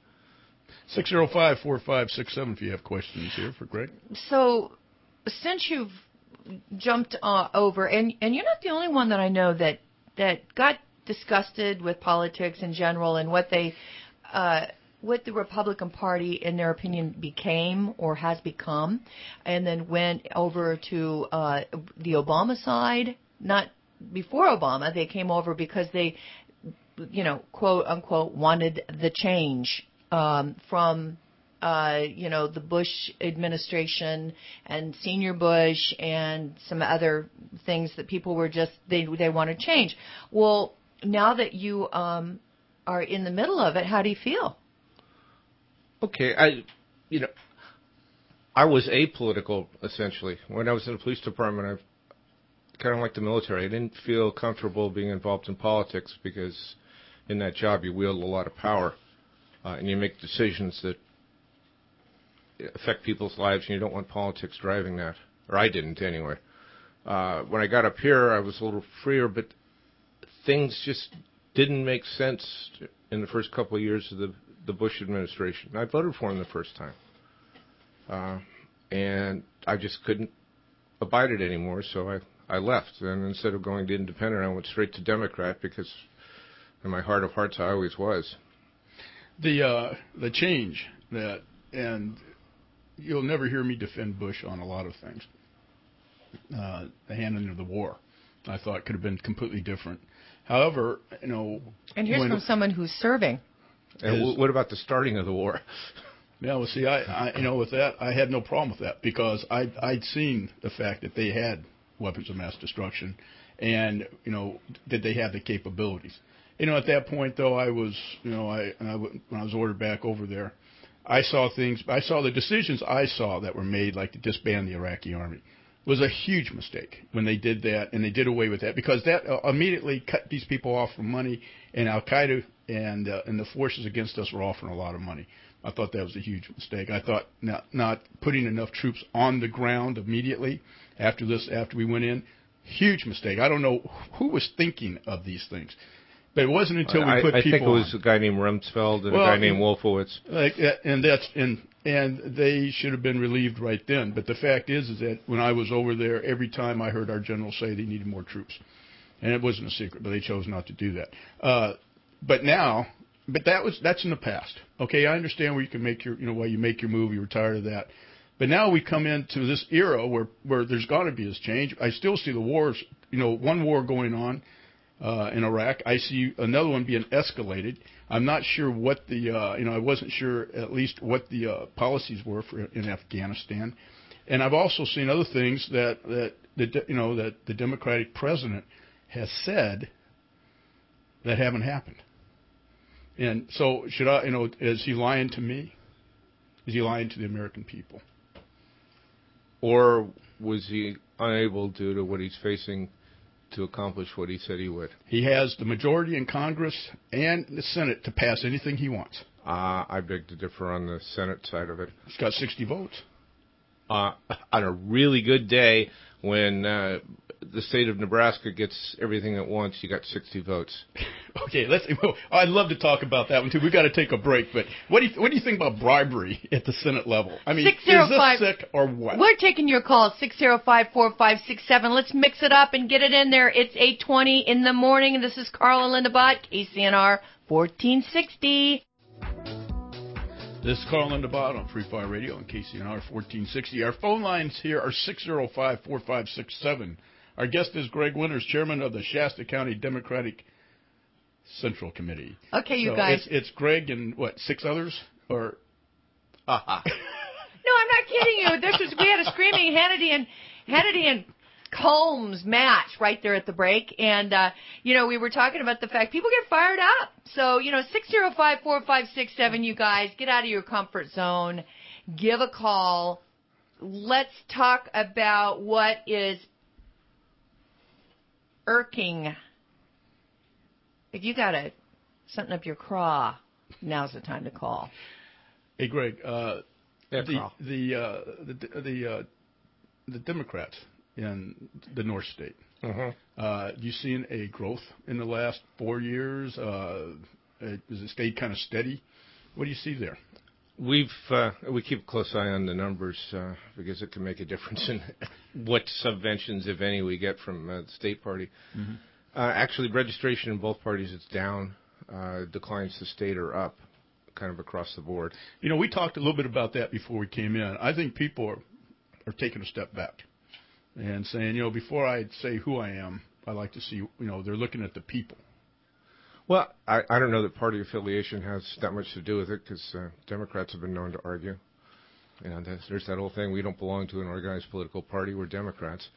605-4567 if you have questions here for Greg. So since you've jumped over, and you're not the only one that I know that got disgusted with politics in general and what the Republican Party, in their opinion, became or has become, and then went over to the Obama side. Not before Obama, they came over because they, quote unquote, wanted the change from. The Bush administration and Senior Bush and some other things that people were just, they want to change. Well, now that you are in the middle of it, how do you feel? Okay, I was apolitical, essentially. When I was in the police department, I kind of like the military. I didn't feel comfortable being involved in politics because in that job you wield a lot of power and you make decisions that affect people's lives, and you don't want politics driving that. Or I didn't, anyway. When I got up here, I was a little freer, but things just didn't make sense in the first couple of years of the Bush administration. I voted for him the first time. And I just couldn't abide it anymore, so I left. And instead of going to independent, I went straight to Democrat because in my heart of hearts, I always was. The change that... and you'll never hear me defend Bush on a lot of things. The handling of the war, I thought, could have been completely different. However, And here's from someone who's serving. And what about the starting of the war? Yeah, well, see, I with that, I had no problem with that because I'd seen the fact that they had weapons of mass destruction, and did they have the capabilities? At that point, though, I was, when I was ordered back over there. I saw the decisions I saw that were made, like to disband the Iraqi army. It was a huge mistake when they did that, and they did away with that, because that immediately cut these people off from money, and Al-Qaeda and the forces against us were offering a lot of money. I thought that was a huge mistake. I thought not putting enough troops on the ground immediately after we went in, huge mistake. I don't know who was thinking of these things. But it wasn't until we put people on. I think it was a guy named Rumsfeld and a guy named Wolfowitz. And they should have been relieved right then. But the fact is that when I was over there, every time I heard our general say they needed more troops. And it wasn't a secret, but they chose not to do that. But that's in the past. Okay, I understand where you can make why you make your move, you were tired of that. But now we come into this era where there's got to be this change. I still see the wars, one war going on. In Iraq, I see another one being escalated. I'm not sure what I wasn't sure at least what the policies were in Afghanistan, and I've also seen other things that the Democratic president has said that haven't happened. And so, is he lying to me? Is he lying to the American people? Or was he unable due to what he's facing to accomplish what he said he would? He has the majority in Congress and the Senate to pass anything he wants. I beg to differ on the Senate side of it. He's got 60 votes. On a really good day, when the state of Nebraska gets everything at once, you got 60 votes. Okay, I'd love to talk about that one too. We've got to take a break, but what do you think about bribery at the Senate level? I mean, is this sick or what? We're taking your calls, 605-4567. Let's mix it up and get it in there. It's 8:20 in the morning, and this is Carl and Linda Bott, KCNR 1460. This is Carl and Bott on Free Fire Radio on KCNR 1460. Our phone lines here are 605-4567. Our guest is Greg Winters, chairman of the Shasta County Democratic Central Committee. Okay, you guys. It's Greg and, what, 6 others? Or No, I'm not kidding you. We had a screaming Hannity and Combs match right there at the break. And, we were talking about the fact people get fired up. So, 605-4567, you guys, get out of your comfort zone. Give a call. Let's talk about what is irking. If you got something up your craw, now's the time to call. Hey, Greg, Carl. the Democrats in the North State. You seen a growth in the last 4 years? Has it stayed kind of steady? What do you see there? We keep a close eye on the numbers because it can make a difference in what subventions, if any, we get from the state party. Mm-hmm. Actually, registration in both parties is down. Declines to state are up, kind of across the board. We talked a little bit about that before we came in. I think people are taking a step back and saying, before I say who I am, I like to see, they're looking at the people. Well, I don't know that party affiliation has that much to do with it because Democrats have been known to argue. There's that whole thing, we don't belong to an organized political party, we're Democrats.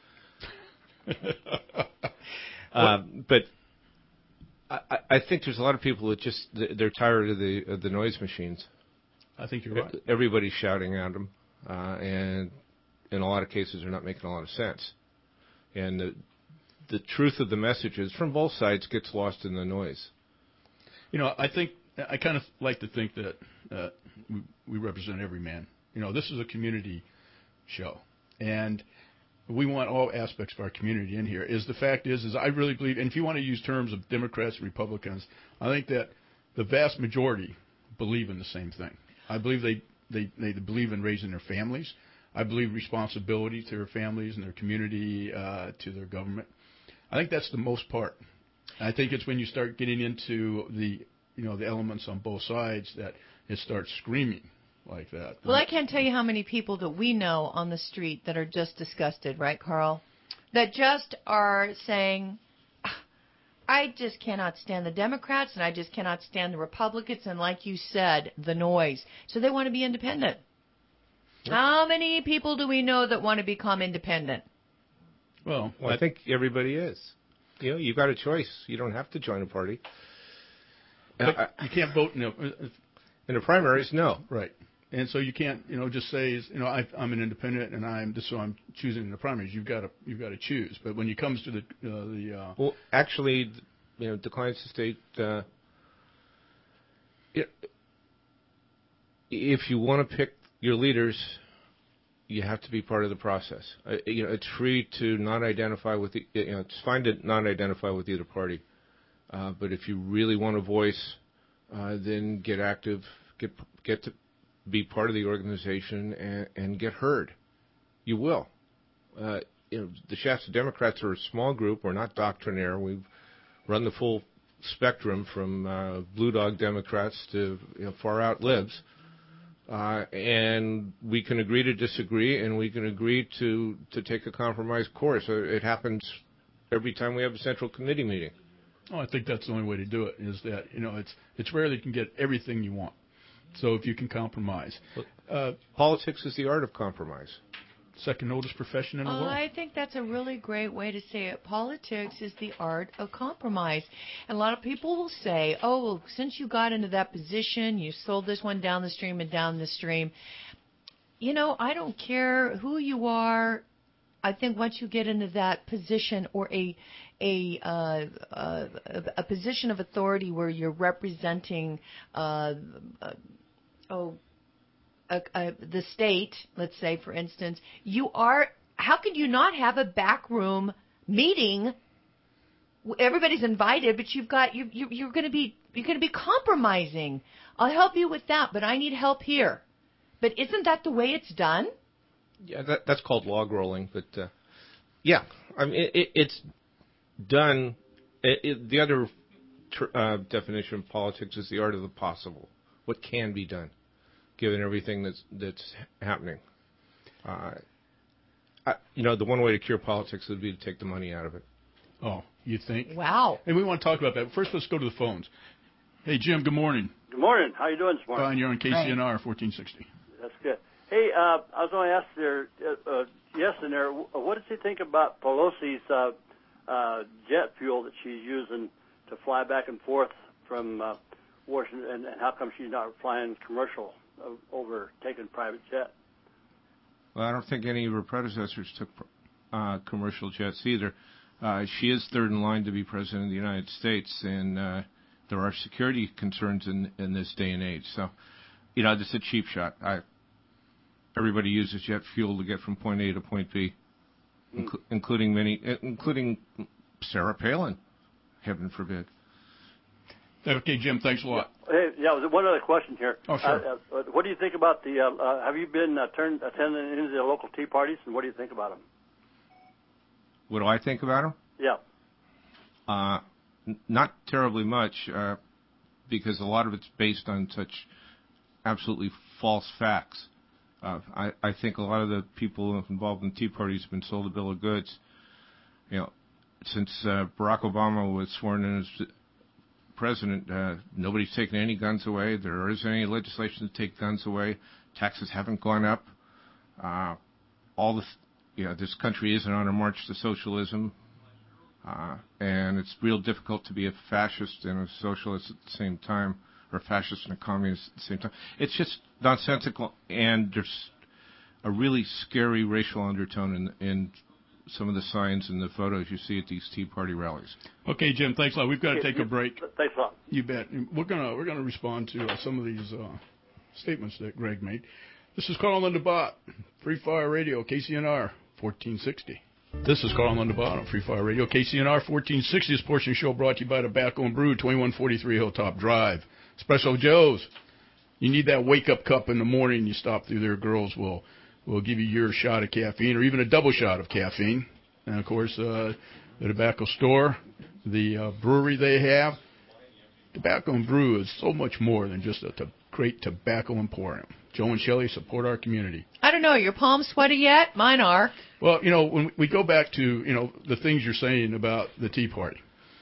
But I think there's a lot of people that they're tired of the noise machines. I think you're right. Everybody's shouting at them, and in a lot of cases, they're not making a lot of sense. And the truth of the messages from both sides gets lost in the noise. I kind of like to think that we represent every man. This is a community show, and we want all aspects of our community in here. The fact is I really believe, and if you want to use terms of Democrats and Republicans, I think that the vast majority believe in the same thing. I believe they believe in raising their families. I believe responsibility to their families and their community, to their government. I think that's the most part. I think it's when you start getting into the elements on both sides that it starts screaming like that. Well, I can't tell you how many people that we know on the street that are just disgusted, right, Carl? That just are saying, I just cannot stand the Democrats and I just cannot stand the Republicans and, like you said, the noise. So they want to be independent. Yep. How many people do we know that want to become independent? Well, I think everybody is. You've got a choice. You don't have to join a party. You can't vote in the primaries, no. Right. And so you can't, just say, I'm an independent and I'm choosing in the primaries. You've got to choose. But when it comes to the well, actually, declines to state. If you want to pick your leaders, you have to be part of the process. It's free to not identify with it's fine to not identify with either party, but if you really want a voice, then get active, get to be part of the organization and get heard. You will. The Shasta Democrats are a small group. We're not doctrinaire. We've run the full spectrum from blue dog Democrats to far out libs. And we can agree to disagree, and we can agree to take a compromise course. It happens every time we have a central committee meeting. Oh, I think that's the only way to do it. Is that it's rare that you can get everything you want. So if you can compromise, politics is the art of compromise. Second oldest profession in the world. I think that's a really great way to say it. Politics is the art of compromise. And a lot of people will say, oh, since you got into that position, you sold this one down the stream and down the stream. I don't care who you are. I think once you get into that position or a position of authority where you're representing the state, let's say, for instance, how could you not have a backroom meeting. Everybody's invited, but you're going to be compromising. I'll help you with that, but I need help here. But isn't that the way it's done? Yeah, that's called log rolling. But yeah, I mean it's done. The other definition of politics is the art of the possible. What can be done, given everything that's happening. The one way to cure politics would be to take the money out of it. Oh, you think? Wow. And we want to talk about that. First, let's go to the phones. Hey, Jim, good morning. Good morning. How you doing this morning? Fine. You're on KCNR 1460. That's good. Hey, I was going to ask there, what does he think about Pelosi's jet fuel that she's using to fly back and forth from Washington, and how come she's not flying commercial over taking private jet? Well, I don't think any of her predecessors took commercial jets either. She is third in line to be president of the United States, and there are security concerns in this day and age. So, this is a cheap shot. Everybody uses jet fuel to get from point A to point B, including Sarah Palin, heaven forbid. Okay, Jim, thanks a lot. Hey, one other question here. Oh, sure. What do you think about have you been attending any of the local tea parties, and what do you think about them? What do I think about them? Yeah. Not terribly much, because a lot of it's based on such absolutely false facts. I think a lot of the people involved in tea parties have been sold a bill of goods. Since Barack Obama was sworn in as president, nobody's taken any guns away. There isn't any legislation to take guns away. Taxes haven't gone up. This country isn't on a march to socialism, and it's real difficult to be a fascist and a socialist at the same time, or a fascist and a communist at the same time. It's just nonsensical, and there's a really scary racial undertone in some of the signs and the photos you see at these Tea Party rallies. Okay, Jim, thanks a lot. We've got to take a break. Thanks a lot. You bet. We're gonna respond to some of these statements that Greg made. This is Carl Lindenbot, Free Fire Radio, KCNR 1460. This is Carl Lindenbot on Free Fire Radio, KCNR 1460. This portion of the show brought to you by Tobacco and Brew, 2143 Hilltop Drive. Espresso Joe's. You need that wake-up cup in the morning. You stop through there. Girls will give you your shot of caffeine, or even a double shot of caffeine. And, of course, the tobacco store, the brewery they have. Tobacco and Brew is so much more than just a great tobacco emporium. Joe and Shelley support our community. I don't know. Your palms sweaty yet? Mine are. Well, when we go back to, the things you're saying about the Tea Party,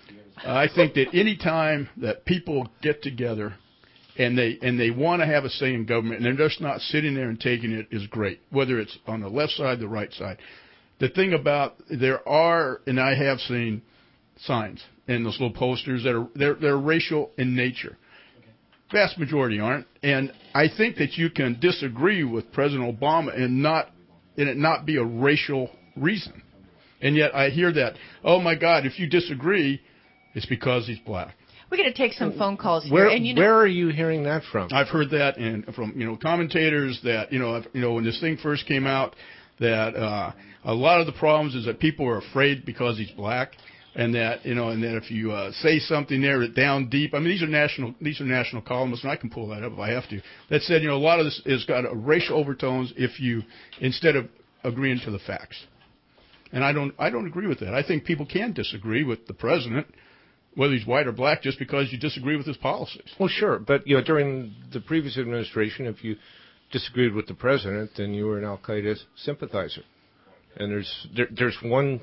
I think that any time that people get together and they want to have a say in government, and they're just not sitting there and taking it, is great, whether it's on the left side, the right side. The thing about, there are, and I have seen signs and those little posters that they're racial in nature. Vast majority aren't. And I think that you can disagree with President Obama and it not be a racial reason. And yet I hear that, oh my God, if you disagree, it's because he's black. We're going to take some phone calls here. Where are you hearing that from? I've heard that from commentators that when this thing first came out, that a lot of the problems is that people are afraid because he's black, and that if you say something there down deep, I mean these are national columnists, and I can pull that up if I have to. That said, a lot of this has got racial overtones instead of agreeing to the facts. And I don't agree with that. I think people can disagree with the president, whether he's white or black, just because you disagree with his policies. Well, sure, but during the previous administration, if you disagreed with the president, then you were an Al-Qaeda sympathizer. And there's one,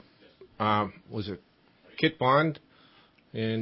was it Kit Bond in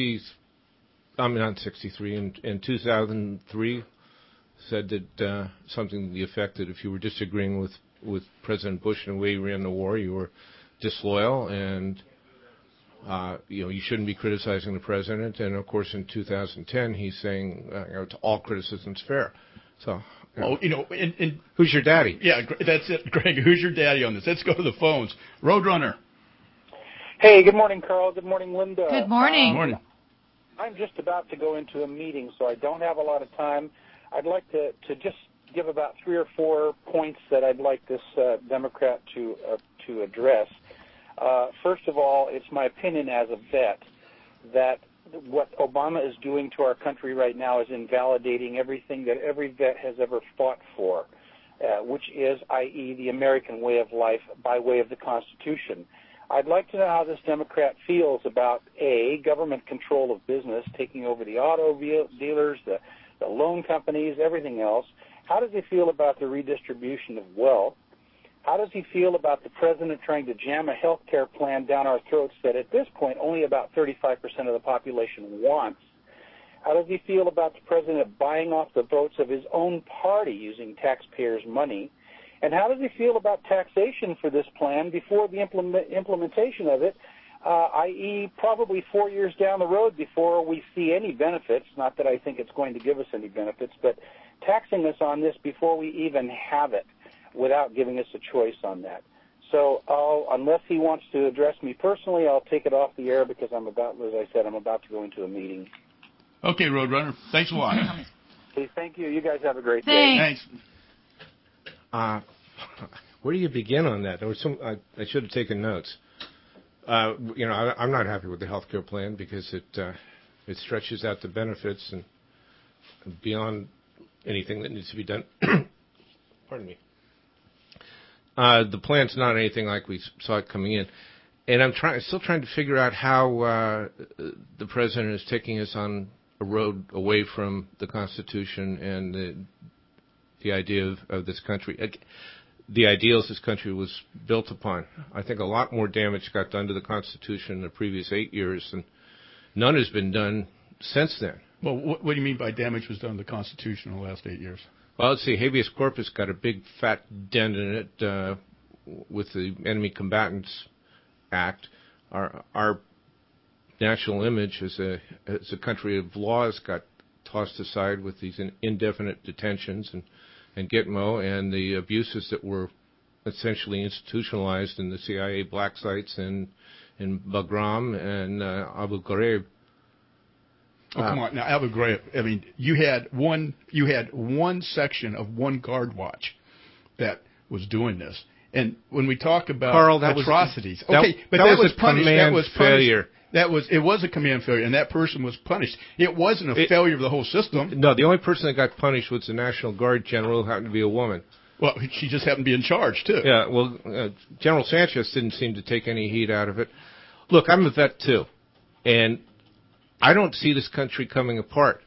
2003 said that something to the effect that if you were disagreeing with President Bush and the way he ran the war, you were disloyal, and you shouldn't be criticizing the president. And of course, in 2010, he's saying all criticism's fair. So, and who's your daddy? Yeah, that's it, Greg. Who's your daddy on this? Let's go to the phones. Roadrunner. Hey, good morning, Carl. Good morning, Linda. Good morning. Good morning. I'm just about to go into a meeting, so I don't have a lot of time. I'd like to just give about 3 or 4 points that I'd like this Democrat to address. First of all, it's my opinion as a vet that what Obama is doing to our country right now is invalidating everything that every vet has ever fought for, which is, i.e., the American way of life by way of the Constitution. I'd like to know how this Democrat feels about, A, government control of business, taking over the auto dealers, the loan companies, everything else. How does he feel about the redistribution of wealth? How does he feel about the president trying to jam a health care plan down our throats that at this point only about 35% of the population wants? How does he feel about the president buying off the votes of his own party using taxpayers' money? And how does he feel about taxation for this plan before the implementation of it, i.e. probably 4 years down the road before we see any benefits? Not that I think it's going to give us any benefits, but taxing us on this before we even have it, without giving us a choice on that. So unless he wants to address me personally, I'll take it off the air because I'm about to go into a meeting. Okay, Roadrunner. Thanks a lot. Okay, thank you. You guys have a great day. Thanks. Where do you begin on that? There was I should have taken notes. I'm not happy with the health care plan because it stretches out the benefits and beyond anything that needs to be done. Pardon me. The plan's not anything like we saw it coming in. And I'm still trying to figure out how the president is taking us on a road away from the Constitution and the idea of this country, the ideals this country was built upon. I think a lot more damage got done to the Constitution in the previous 8 years, and none has been done since then. Well, what do you mean by damage was done to the Constitution in the last 8 years? Well, let's see. Habeas corpus got a big fat dent in it with the Enemy Combatants Act. Our national image as a country of laws got tossed aside with these indefinite detentions and Gitmo and the abuses that were essentially institutionalized in the CIA black sites in Bagram and Abu Ghraib. Oh, come on. Now, Abu Ghraib, I mean, you had one section of one guard watch that was doing this. And when we talk about Carl, atrocities, that was a command failure. It was a command failure, and that person was punished. It wasn't a failure of the whole system. No, the only person that got punished was the National Guard general, who happened to be a woman. Well, she just happened to be in charge, too. Yeah, well, General Sanchez didn't seem to take any heat out of it. Look, I'm a vet, too, and I don't see this country coming apart.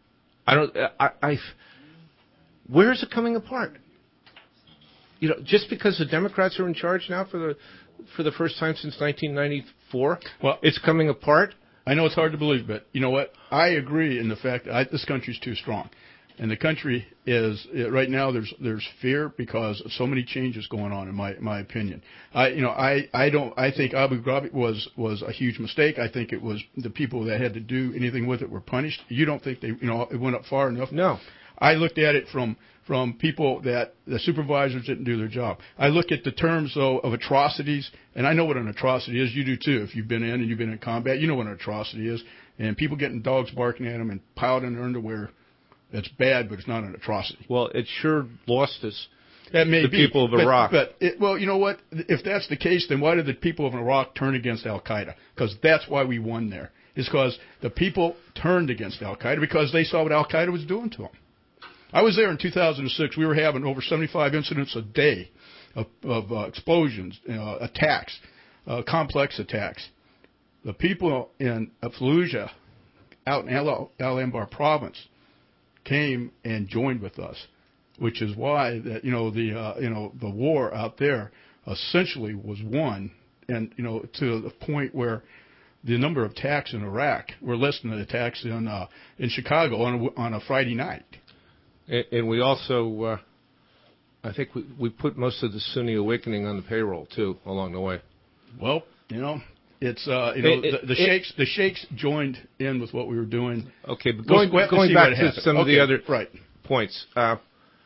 Where is it coming apart? You know, just because the Democrats are in charge now for the first time since 1994, well, it's coming apart. I know it's hard to believe, but you know what? I agree in the fact that this country's too strong, and the country is right now. There's fear because of so many changes going on. In my opinion, I think Abu Ghraib was a huge mistake. I think it was the people that had to do anything with it were punished. You don't think it went up far enough? No. I looked at it from people that the supervisors didn't do their job. I look at the terms, though, of atrocities, and I know what an atrocity is. You do, too. If you've been in and you've been in combat, you know what an atrocity is. And people getting dogs barking at them and piled in their underwear, that's bad, but it's not an atrocity. Well, it sure lost us, that may the be. people of Iraq. Well, you know what? If that's the case, then why did the people of Iraq turn against al-Qaeda? Because that's why we won there. It's because the people turned against al-Qaeda because they saw what al-Qaeda was doing to them. I was there in 2006. We were having over 75 incidents a day of explosions, attacks, complex attacks. The people in Fallujah, out in Al-Anbar province, came and joined with us, which is why that the war out there essentially was won, and to the point where the number of attacks in Iraq were less than the attacks in Chicago on a Friday night. And we also, I think we put most of the Sunni awakening on the payroll too along the way. Well, it's the sheikhs joined in with what we were doing. Okay, but going back to some of the other points, our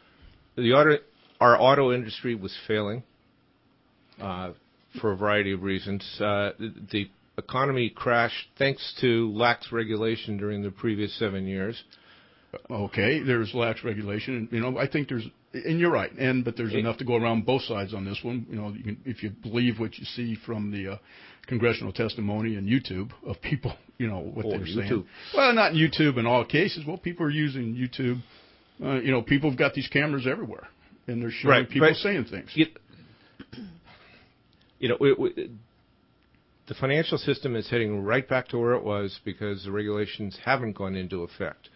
auto industry was failing for a variety of reasons. The economy crashed thanks to lax regulation during the previous 7 years. Okay, there's lax regulation, and I think and you're right, but there's enough to go around both sides on this one. If you believe what you see from the congressional testimony and YouTube of people, what they're saying. Well, not YouTube in all cases. Well, people are using YouTube. People have got these cameras everywhere, and they're showing people saying things. The financial system is heading right back to where it was because the regulations haven't gone into effect.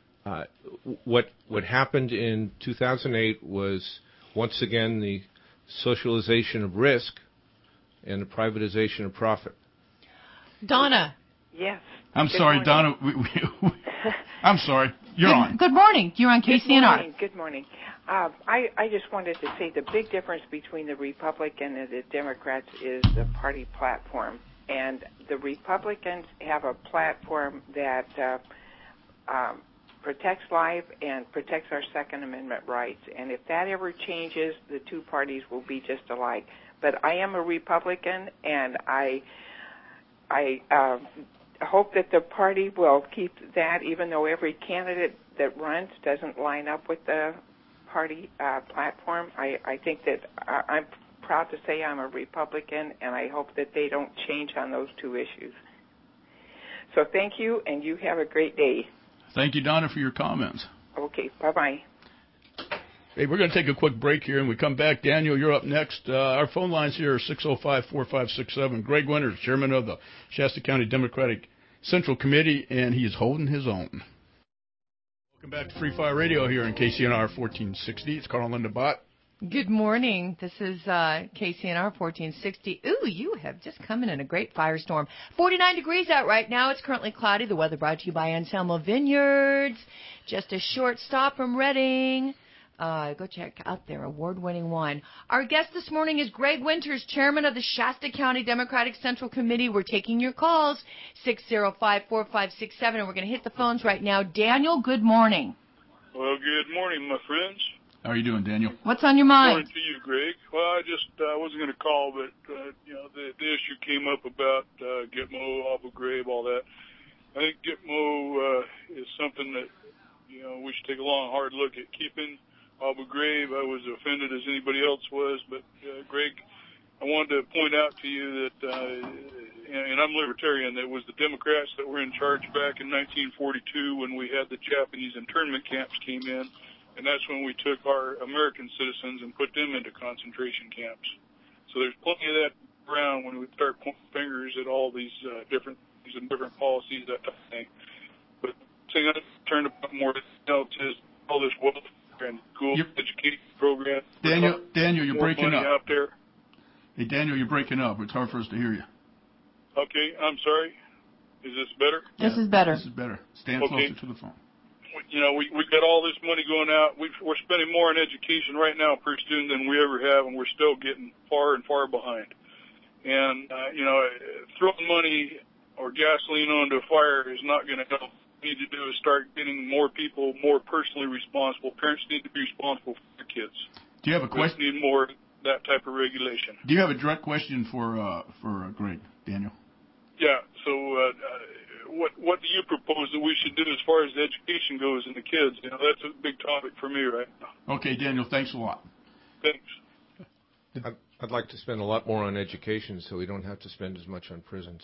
What happened in 2008 was, once again, the socialization of risk and the privatization of profit. Donna. Yes. I'm sorry, Donna. I'm sorry. You're on. Good morning. You're on KCNR. Good morning. I just wanted to say the big difference between the Republican and the Democrats is the party platform. And the Republicans have a platform that protects life and protects our Second Amendment rights. And if that ever changes, the two parties will be just alike. But I am a Republican, and I hope that the party will keep that, even though every candidate that runs doesn't line up with the party platform. I think that I'm proud to say I'm a Republican, and I hope that they don't change on those two issues. So thank you, and you have a great day. Thank you, Donna, for your comments. Okay, bye-bye. Hey, we're going to take a quick break here, and we come back. Daniel, you're up next. Our phone lines here are 605-4567. Greg Winters, chairman of the Shasta County Democratic Central Committee, and he is holding his own. Welcome back to Free Fire Radio here in KCNR 1460. It's Carl Linda Bott. Good morning. This is KCNR 1460. Ooh, you have just come in a great firestorm. 49 degrees out right now. It's currently cloudy. The weather brought to you by Anselmo Vineyards. Just a short stop from Redding. Go check out their award-winning wine. Our guest this morning is Greg Winters, chairman of the Shasta County Democratic Central Committee. We're taking your calls, 605-4567, and we're going to hit the phones right now. Daniel, good morning. Well, good morning, my friends. How are you doing, Daniel? What's on your mind? Good morning to you, Greg. Well, I wasn't going to call, but, the issue came up about Gitmo, Abu Ghraib, all that. I think Gitmo is something that, we should take a long, hard look at keeping. Abu Ghraib, I was offended as anybody else was, but, Greg, I wanted to point out to you that, and I'm libertarian, that it was the Democrats that were in charge back in 1942 when we had the Japanese internment camps came in. And that's when we took our American citizens and put them into concentration camps. So there's plenty of that around when we start pointing fingers at all these different policies, that type of thing. But the thing I turned about more else is all this welfare and school education program. Daniel, you're breaking up. Out there. Hey, Daniel, you're breaking up. It's hard for us to hear you. Okay, I'm sorry. Is this better? This is better. This is better. Stand closer to the phone. We got all this money going out. We're spending more on education right now per student than we ever have, and we're still getting far and far behind. And, throwing money or gasoline onto a fire is not going to help. What we need to do is start getting more people more personally responsible. Parents need to be responsible for their kids. Do you have a question? We need more that type of regulation. Do you have a direct question for Greg, Daniel? Yeah. So, what do you propose that we should do as far as the education goes and the kids? That's a big topic for me right now. Okay, Daniel, thanks a lot. Thanks. I'd like to spend a lot more on education so we don't have to spend as much on prisons.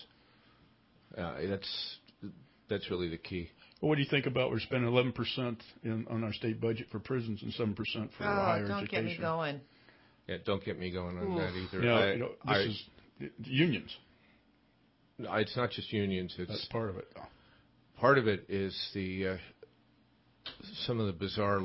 That's really the key. Well, what do you think about we're spending 11% on our state budget for prisons and 7% for higher education? Don't get me going. Yeah, don't get me going on that either. This is unions. It's not just unions. That's part of it. Part of it is some of the bizarre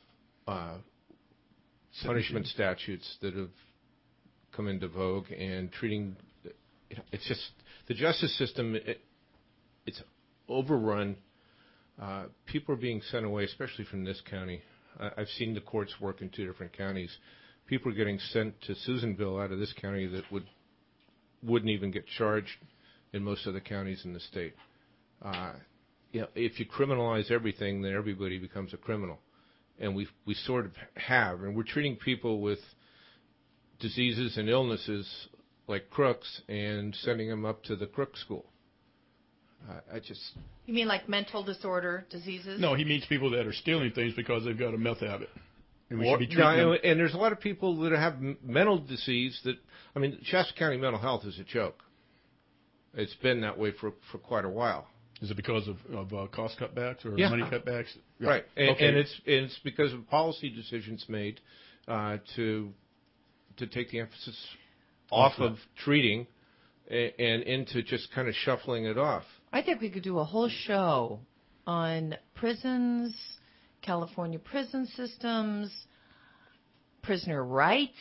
punishment statutes that have come into vogue and treating. It's just the justice system. It's overrun. People are being sent away, especially from this county. I've seen the courts work in 2 different counties. People are getting sent to Susanville out of this county that wouldn't even get charged in most of the counties in the state. If you criminalize everything, then everybody becomes a criminal. And we sort of have. And we're treating people with diseases and illnesses like crooks and sending them up to the crook school. I just... You mean like mental disorder diseases? No, he means people that are stealing things because they've got a meth habit. And we should be treating them. And there's a lot of people that have mental disease that, I mean, Shasta County mental health is a joke. It's been that way for quite a while. Is it because of cost cutbacks or Yeah. money cutbacks? Yeah. Right. And, okay. and it's because of policy decisions made to take the emphasis off of treating and into just kind of shuffling it off. I think we could do a whole show on prisons, California prison systems, prisoner rights.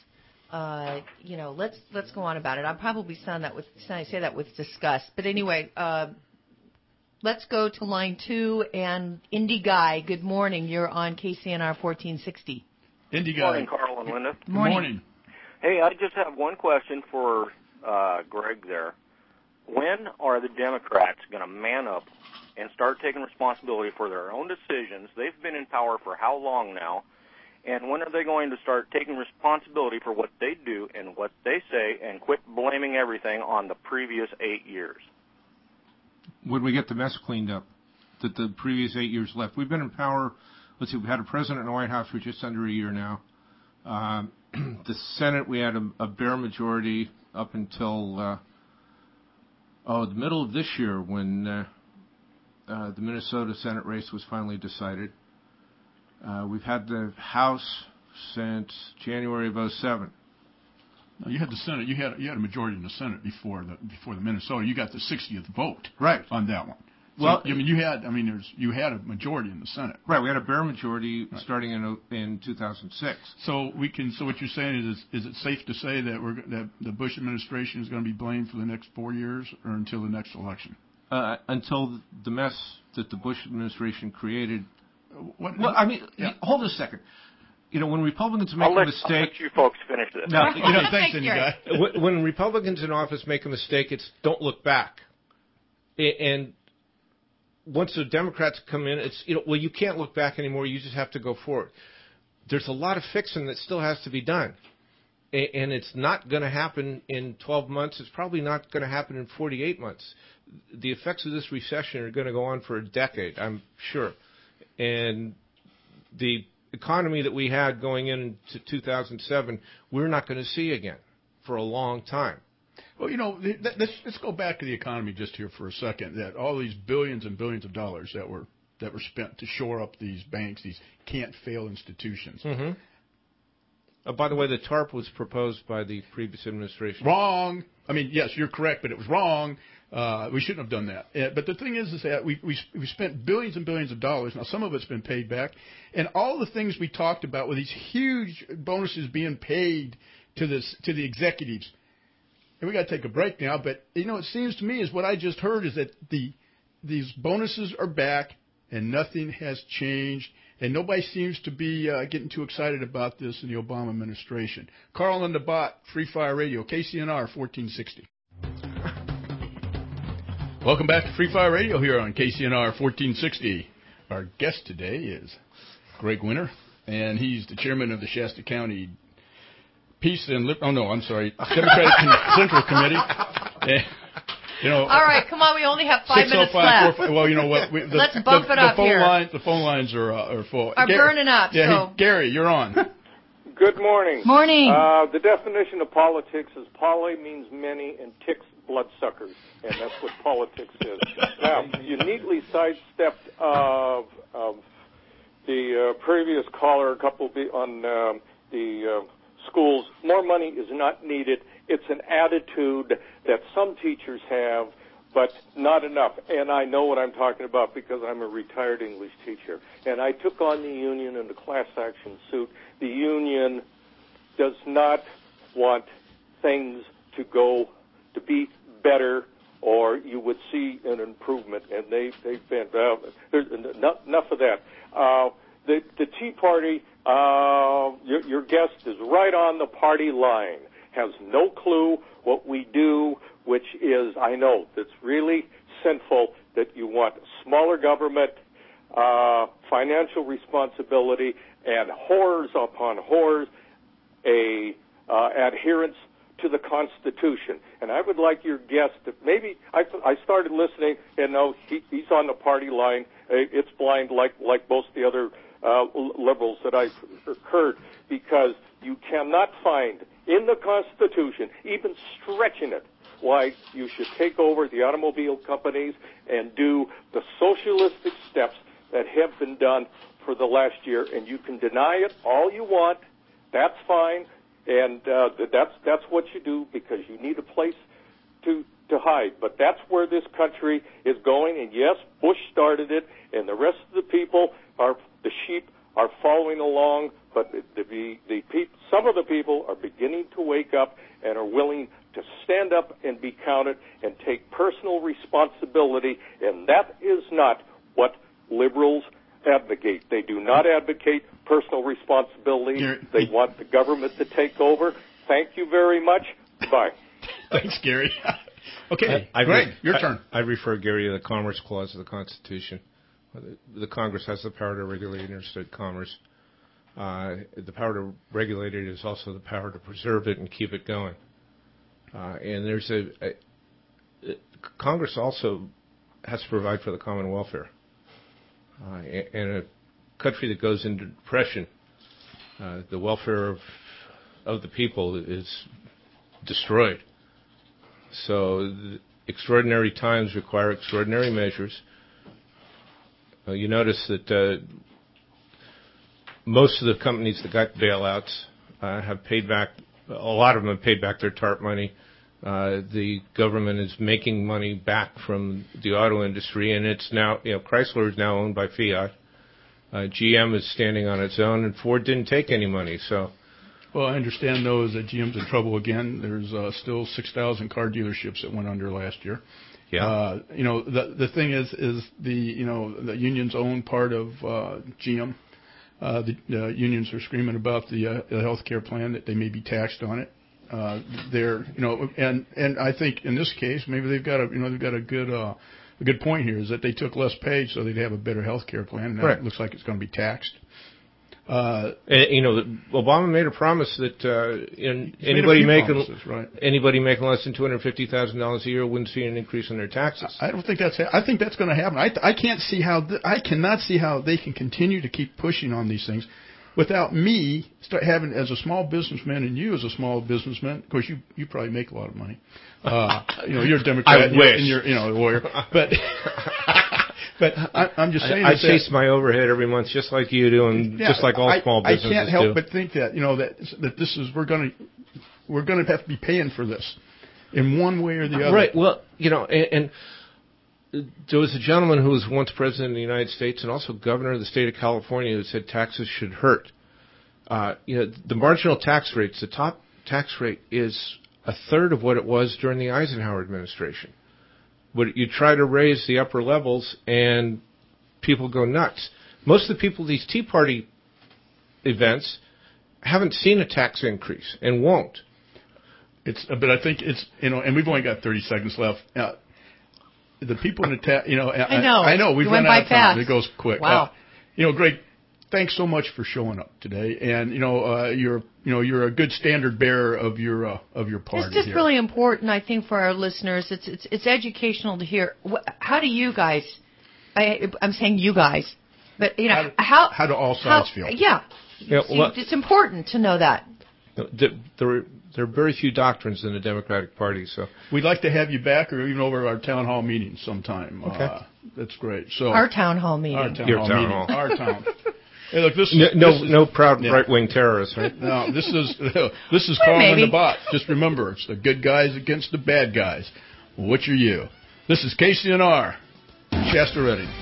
Let's go on about it. I'll probably say that with disgust. But anyway, let's go to line 2 and Indy Guy. Good morning. You're on KCNR 1460. Indy Guy. Good morning, Carl and Linda. Good morning. Hey, I just have one question for Greg there. When are the Democrats going to man up and start taking responsibility for their own decisions? They've been in power for how long now? And when are they going to start taking responsibility for what they do and what they say and quit blaming everything on the previous 8 years? When we get the mess cleaned up that the previous 8 years left. We've been in power, let's see, we've had a president in the White House for just under a year now. The Senate, we had a bare majority up until the middle of this year when the Minnesota Senate race was finally decided. We've had the House since January of 2007. No, you had the Senate. You had a majority in the Senate before the Minnesota. You got the 60th vote right on that one. So, well, you had a majority in the Senate. Right. We had a bare majority starting in 2006. So what you're saying is it safe to say that the Bush administration is going to be blamed for the next 4 years or until the next election? Until the mess that the Bush administration created. Hold a second. When Republicans make a mistake... I'll let you folks finish this. No, thanks, Indy Guy. When Republicans in office make a mistake, it's don't look back. And once the Democrats come in, it's, you can't look back anymore. You just have to go forward. There's a lot of fixing that still has to be done. And it's not going to happen in 12 months. It's probably not going to happen in 48 months. The effects of this recession are going to go on for a decade, I'm sure. And the economy that we had going into 2007, we're not going to see again for a long time. Well, let's go back to the economy just here for a second. That all these billions and billions of dollars that were spent to shore up these banks, these can't-fail institutions. Mm-hmm. By the way, the TARP was proposed by the previous administration. Wrong. I mean, yes, you're correct, but it was wrong. We shouldn't have done that. But the thing is that we spent billions and billions of dollars. Now, some of it's been paid back. And all the things we talked about with these huge bonuses being paid to the executives. And we got to take a break now. But, it seems to me is what I just heard is that these bonuses are back and nothing has changed. And nobody seems to be getting too excited about this in the Obama administration. Carl and the Bot, Free Fire Radio, KCNR 1460. Welcome back to Free Fire Radio here on KCNR 1460. Our guest today is Greg Winter, and he's the chairman of the Shasta County Democratic Central Committee. All right, come on. We only have 5 minutes left. Well, you know what? Let's bump it up here. The phone lines are full. Are burning up. Yeah, so. Gary, you're on. Good morning. Morning. The definition of politics is poly means many and ticks bloodsuckers, and that's what politics is. Now, you neatly sidestepped the previous caller, on the schools. More money is not needed. It's an attitude that some teachers have, but not enough. And I know what I'm talking about because I'm a retired English teacher. And I took on the union in the class action suit. The union does not want things to be better, or you would see an improvement. And they've been, there's enough of that. The Tea Party, your guest is right on the party line. Has no clue what we do, which is, I know, that's really sinful, that you want smaller government, financial responsibility, and horrors upon horrors, adherence to the Constitution. And I would like your guest to maybe, I started listening, and no, he's on the party line. It's blind like most of the other liberals that I've heard, because you cannot find in the Constitution, even stretching it, why you should take over the automobile companies and do the socialistic steps that have been done for the last year. And you can deny it all you want. That's fine. And that's what you do, because you need a place to hide. But that's where this country is going. And yes, Bush started it, and the rest of the people the sheep are following along. But some of the people are beginning to wake up and are willing to stand up and be counted and take personal responsibility. And that is not what liberals advocate. They do not advocate personal responsibility. They want the government to take over. Thank you very much. Bye. Thanks, Gary. Okay, Greg, your turn. I refer, Gary, to the Commerce Clause of the Constitution. The Congress has the power to regulate interstate commerce. The power to regulate it is also the power to preserve it and keep it going. And there's Congress also has to provide for the common welfare. In a country that goes into depression, the welfare of the people is destroyed. So extraordinary times require extraordinary measures. You notice that most of the companies that got bailouts have paid back. A lot of them have paid back their TARP money. The government is making money back from the auto industry, and it's now, Chrysler is now owned by Fiat. GM is standing on its own, and Ford didn't take any money. So, well, I understand though is that GM's in trouble again. There's still 6,000 car dealerships that went under last year. Yeah. The thing is the unions own part of GM. The unions are screaming about the health care plan, that they may be taxed on it. And I think in this case maybe they've got a good point here, is that they took less pay so they'd have a better health care plan. And now It looks like it's going to be taxed. Obama made a promise that anybody making less than $250,000 a year wouldn't see an increase in their taxes. I don't think I think that's going to happen. I cannot see how they can continue to keep pushing on these things without me start having, as a small businessman, and you as a small businessman. Of course, you probably make a lot of money. You're a Democrat. I wish. And you're a lawyer, but. But I'm just saying. I chase my overhead every month, just like you do, and just like all small businesses do. I can't help but think that that this is we're going to have to be paying for this in one way or the other. Right. Well, and there was a gentleman who was once president of the United States and also governor of the state of California who said taxes should hurt. The marginal tax rates, the top tax rate is a third of what it was during the Eisenhower administration. But you try to raise the upper levels, and people go nuts. Most of the people at these Tea Party events haven't seen a tax increase and won't. But I think it's and we've only got 30 seconds left. The people in the I know we've run out of time. Fast. It goes quick. Wow. Greg, thanks so much for showing up today, and you're a good standard bearer of your party. It's just really important, I think, for our listeners. It's educational to hear. How do you guys? I'm saying you guys, but how do all sides feel? Yeah, it's important to know that. There are very few doctrines in the Democratic Party, so we'd like to have you back, or even over our town hall meeting sometime. Okay, that's great. So our town hall meeting. Our town. Hey, look, no proud right-wing terrorists, right? No, this is calling the bot. Just remember, it's the good guys against the bad guys. Which are you? This is KCNR, Shasta Redding.